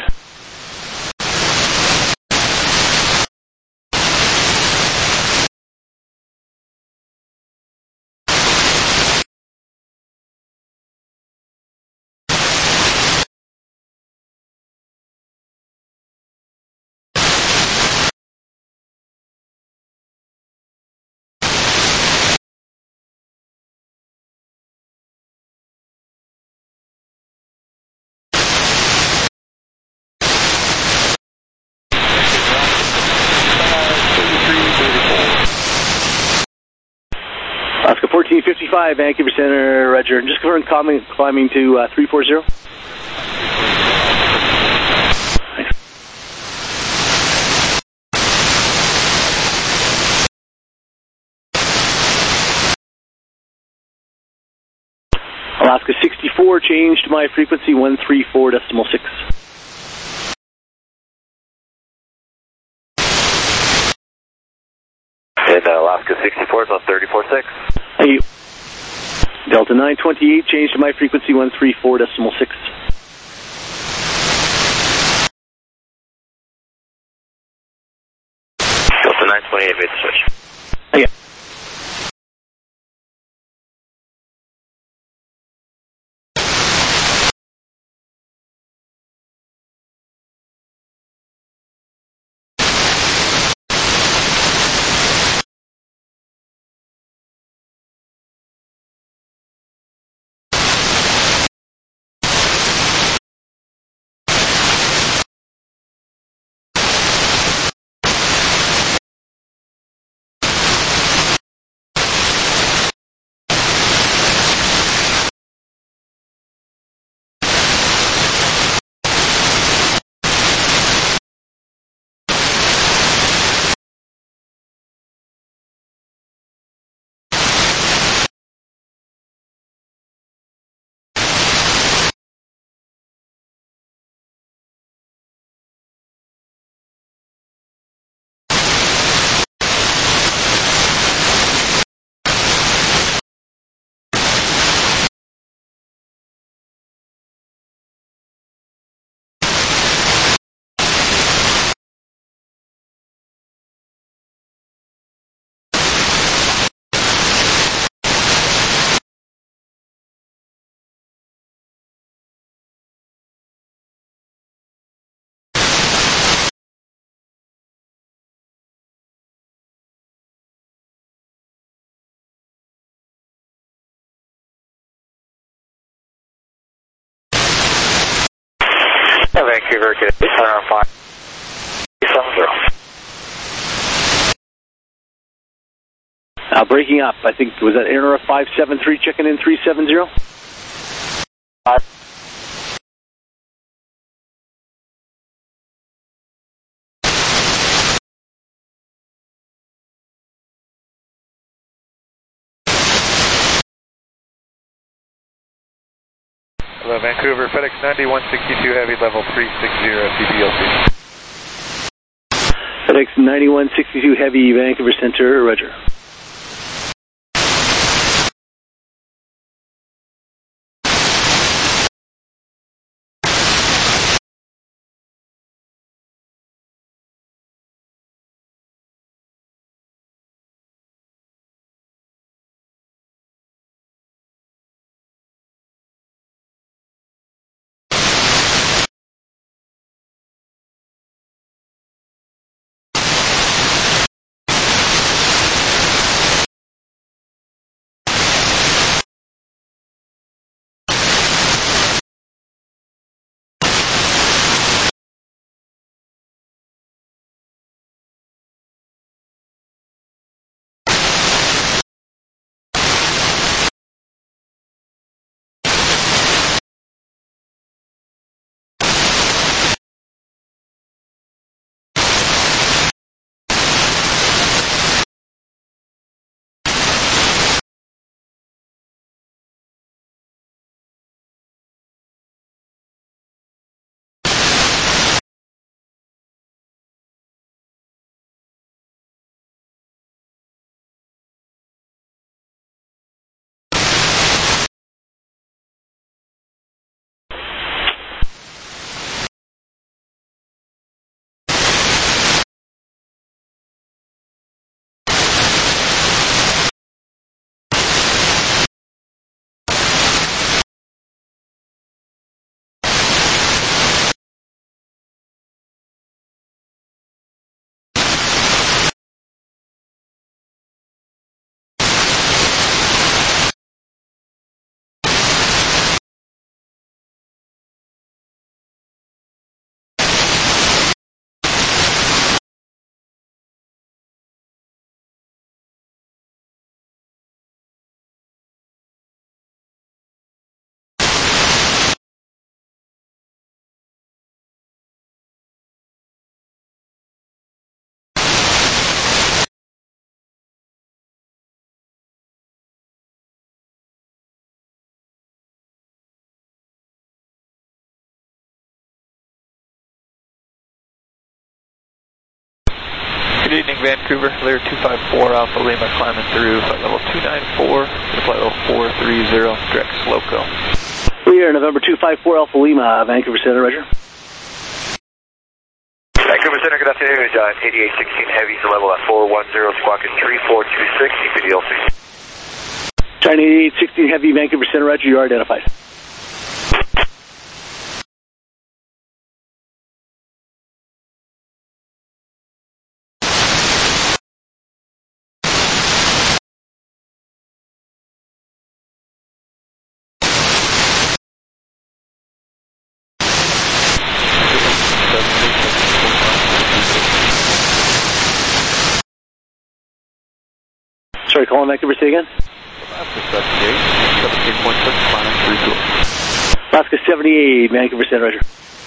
Alaska 1455, Vancouver Center, Roger. Just confirm climbing to 340. Thanks. Alaska 64, changed my frequency 134.6. And Alaska 64 is on 34.6. Thank you. Delta 928, changed to my frequency 134.6. Delta 928 made the switch. Thank you. Vancouver, get it around 570. Breaking up, I think, was that Air 573 checking in 370? Hello, Vancouver, FedEx 9162 Heavy, level 360, CBLC. FedEx 9162 Heavy, Vancouver Center, Roger. Good evening, Vancouver. Layer 254 Alpha Lima climbing through flight level 294 to flight level 430, direct Sloco. We are November 254 Alpha Lima, Vancouver Center, roger. Vancouver Center, good afternoon. 8816 Heavy to level at 410, squawking 3426, EPDLC. China 8816 Heavy, Vancouver Center, roger. You are identified. Sorry, calling Vancouver, say again? Alaska 78, 17.6, climbing through to Alaska 78, Vancouver Center, roger.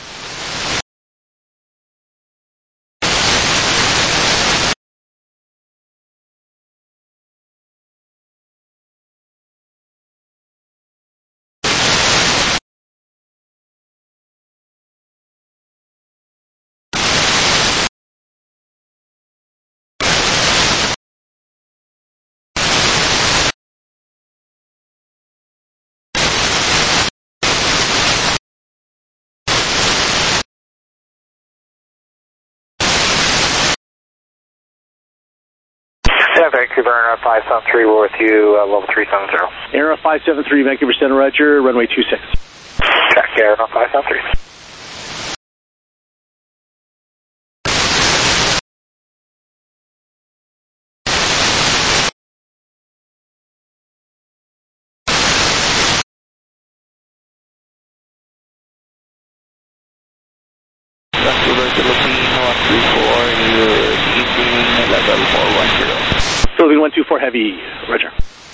Yeah, Vancouver, Air 573, we're with you, level 370. Air 573, Vancouver Center, roger. Runway 26. Track Air 573. Vancouver, Filipino 134, evening level 410. Philippine 124 Heavy, roger.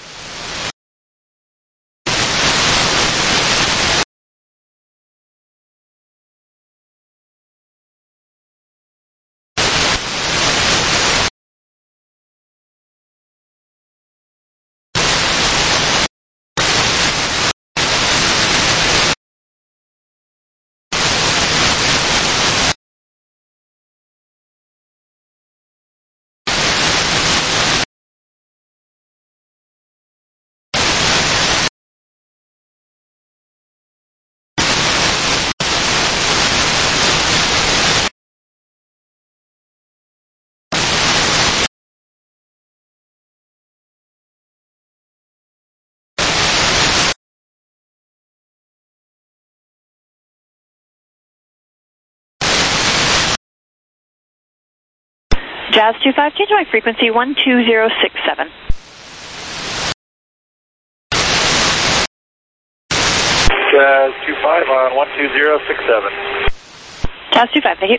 Jazz 25, change my frequency 12067. Jazz 25 on 12067. Jazz 25, thank you.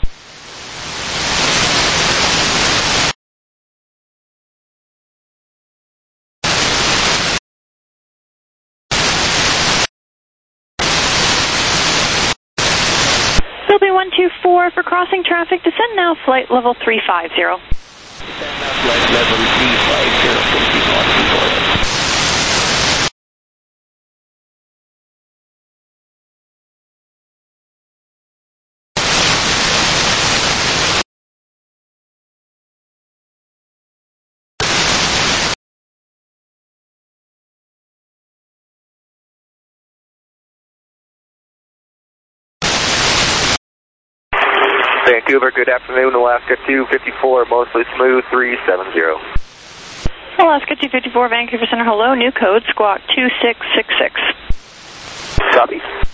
Philippine 124 for crossing traffic, descend now, flight level 350. Descend now, flight level 350, Philippine 124. Vancouver, good afternoon. Alaska 254, mostly smooth, 370. Alaska 254, Vancouver Center, hello, new code, squawk 2666. Copy.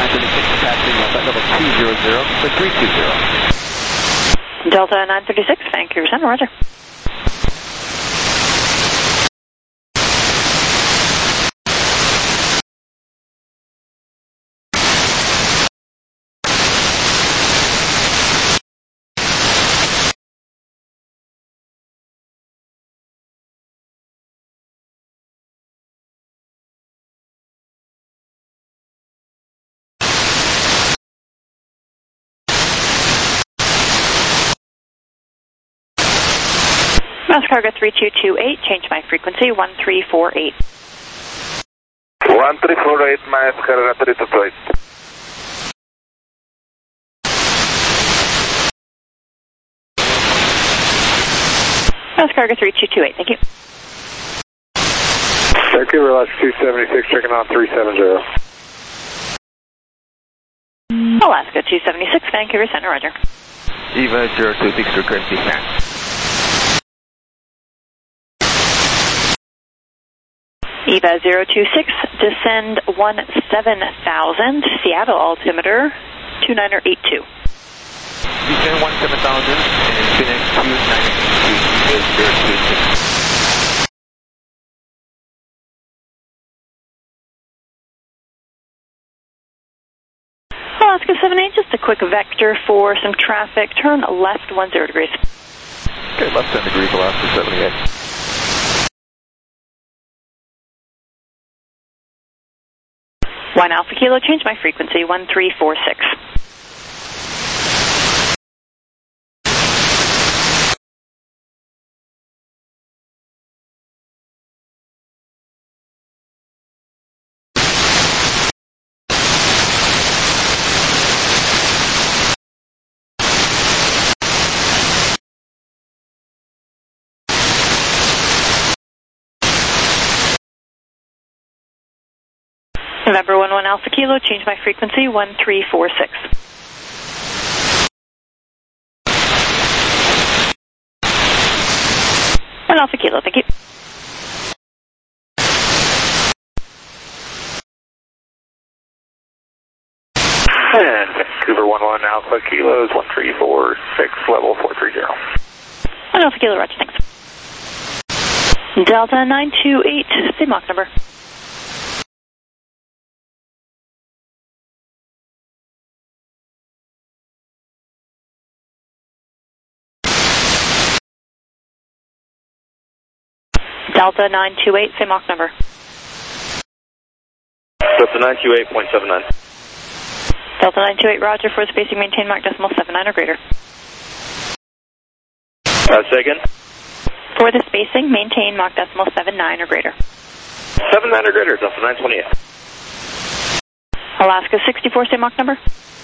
936 passing flight level 200 for 320. Delta 936, Vancouver Center, roger. Mouse Cargo 3228, change my frequency 1348. 1348, Mouse Cargo 3228. Mouse Cargo 3228, thank you. Vancouver Alaska 276, checking on 370. Alaska 276, Vancouver Center, roger. EVA 026, currently fast. EVA 026, descend 17,000, Seattle altimeter 2982. Descend 17,000 and Phoenix 2982, EVA 026. Alaska 78, just a quick vector for some traffic, turn left 10 degrees. Okay, left 10 degrees, Alaska 78. One Alpha Kilo, change my frequency 1346. November 11 Alpha Kilo, change my frequency 1346. One Alpha Kilo, thank you. And Vancouver 11 Alpha Kilo is 1346, level 430. One Alpha Kilo, roger, thanks. Delta 928, same Mach number. Delta 928, same Mach number. Delta 928.79. Delta 928, roger, for spacing, maintain Mach decimal 79 or greater. Say again? For the spacing, maintain Mach decimal 79 or greater. 79 or greater, Delta 928. Alaska 64, same Mach number.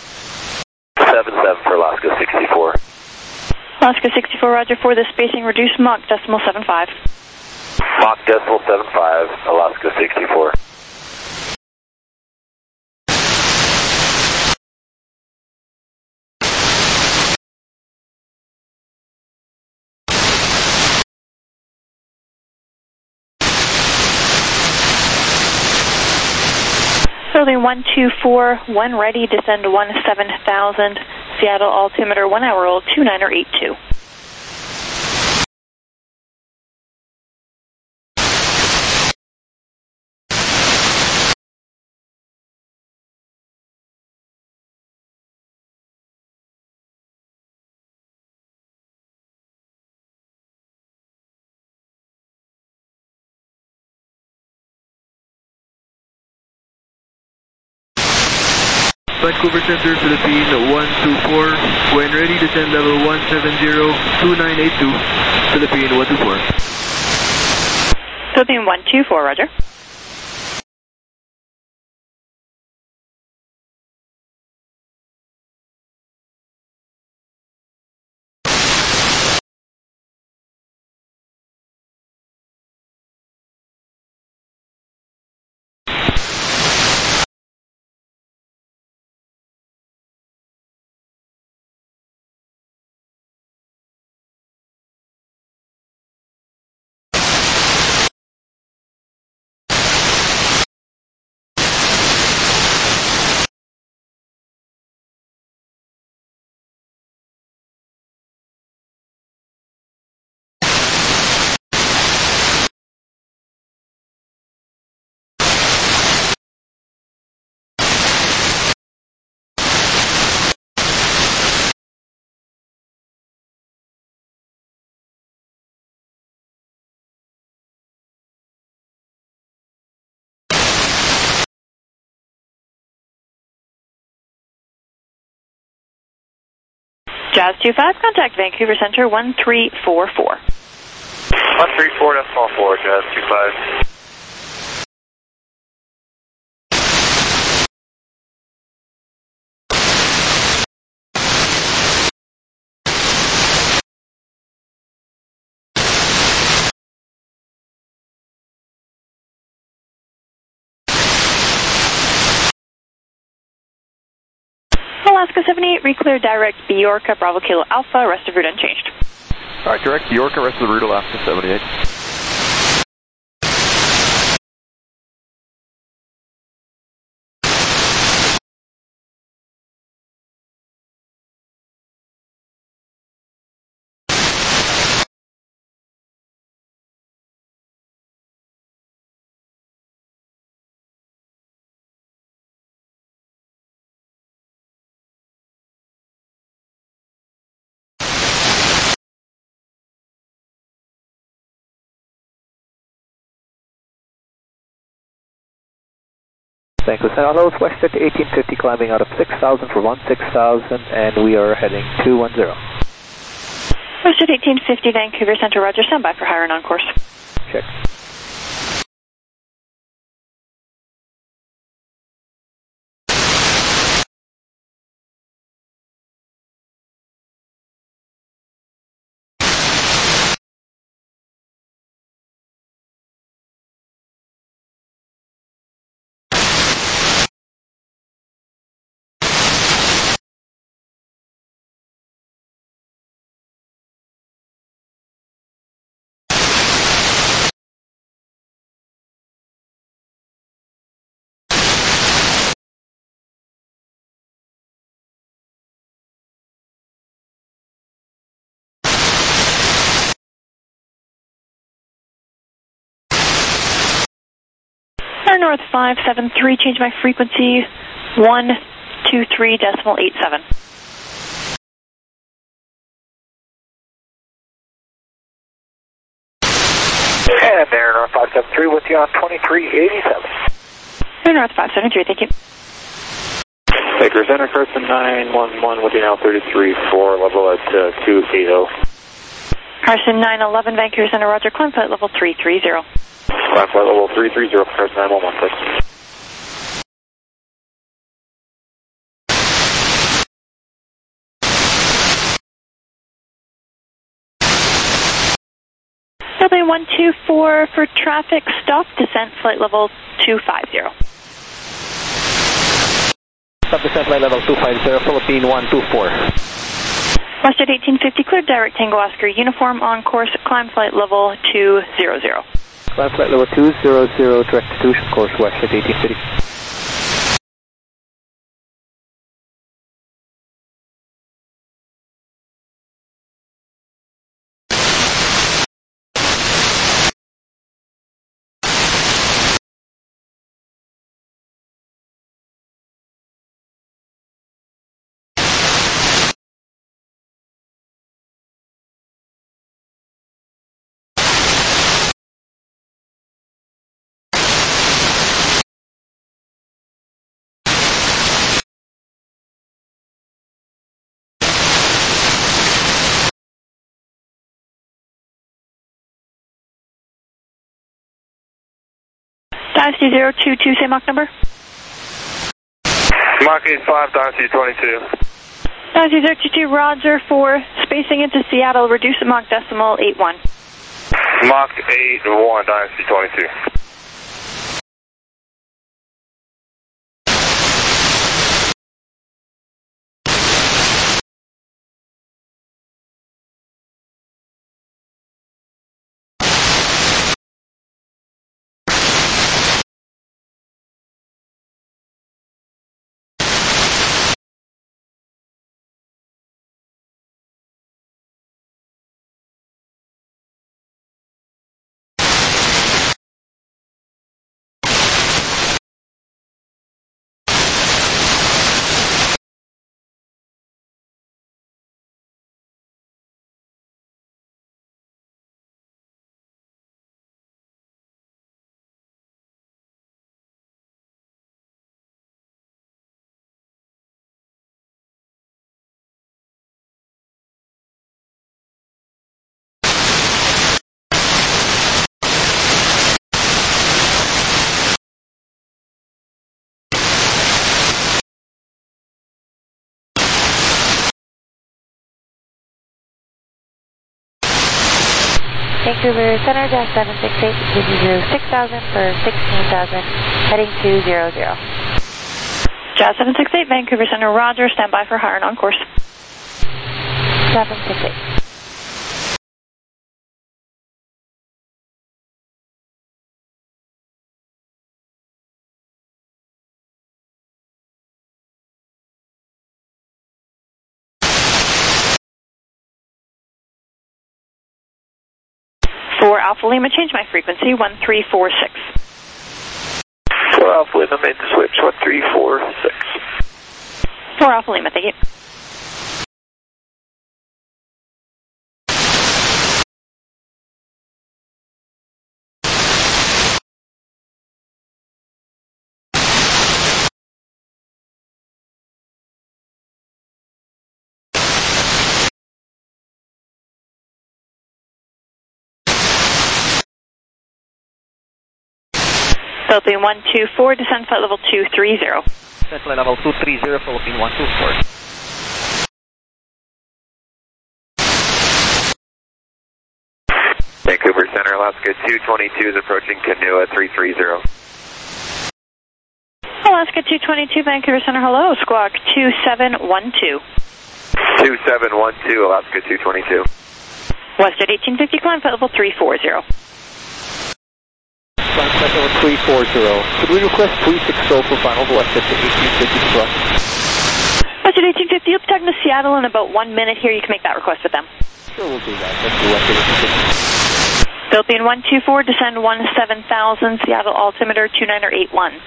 77 for Alaska 64. Alaska 64, roger, for the spacing, reduce Mach decimal 75. Mach decimal 75, Alaska 64. Building 1241, ready, descend 17,000, Seattle altimeter 1 hour old, 2982. Vancouver Center, Philippine 124, when ready, descend level 170-2982, Philippine 124. Philippine 124, roger. Jazz 25, contact Vancouver Center 1344. 134.4, Jazz 25. Alaska 78, reclear direct Bjorka, Bravo Kilo Alpha, rest of route unchanged. Alright, direct Bjorka, rest of the route Alaska 78. Vancouver Center, hello, it's West 1850 climbing out of 6,000 for 16,000, and we are heading 210. West 1850, Vancouver Center, roger, stand by for higher and on course. Check. Air North 573, change my frequency 123.87. And Air North 573 with you on 2387. Air North 573, thank you. Vancouver Center, Carson 911 with you now 33.4, level at 280. Carson 911, Vancouver Center, roger, climb flight level 330. Climb flight level 330, Carson 911, please. W124 for traffic stop, descent flight level 250. Stop descent flight level 250, Philippine 124. Westjet 1850, cleared direct Tango Oscar uniform on course, climb flight level 200. Climb flight level 200, direct institution course, Westjet 1850. Dynasty 022, say Mach number. Mach 85, Dynasty 22. Dynasty 022, roger, for spacing into Seattle, reduce the Mach decimal 81. Mach 81, Dynasty 22. Vancouver Center, Dash 768, continue 6000 for 16,000, heading to 00. Jazz 768, Vancouver Center, roger, stand by for higher and on course. 768. For Alpha Lima, change my frequency, 1346. For Alpha Lima, made the switch, 1346. For Alpha Lima, thank you. Philippine 124, descend flight level 230. Descend flight level 230, Philippine 124. Vancouver Center, Alaska 222 is approaching Canoa 330. Alaska 222, Vancouver Center, hello, squawk 2712. 2712, Alaska 222. Westjet 1850, climb flight level 340. Climb flight level 340. Could we request 360 for final Westjet to 1850 to cross? Westjet 1850, you'll be talking to Seattle in about 1 minute here. You can make that request with them. Sure, we'll do that. Let's do Westjet 1850. Philippine 124, descend 17,000, Seattle altimeter 2981.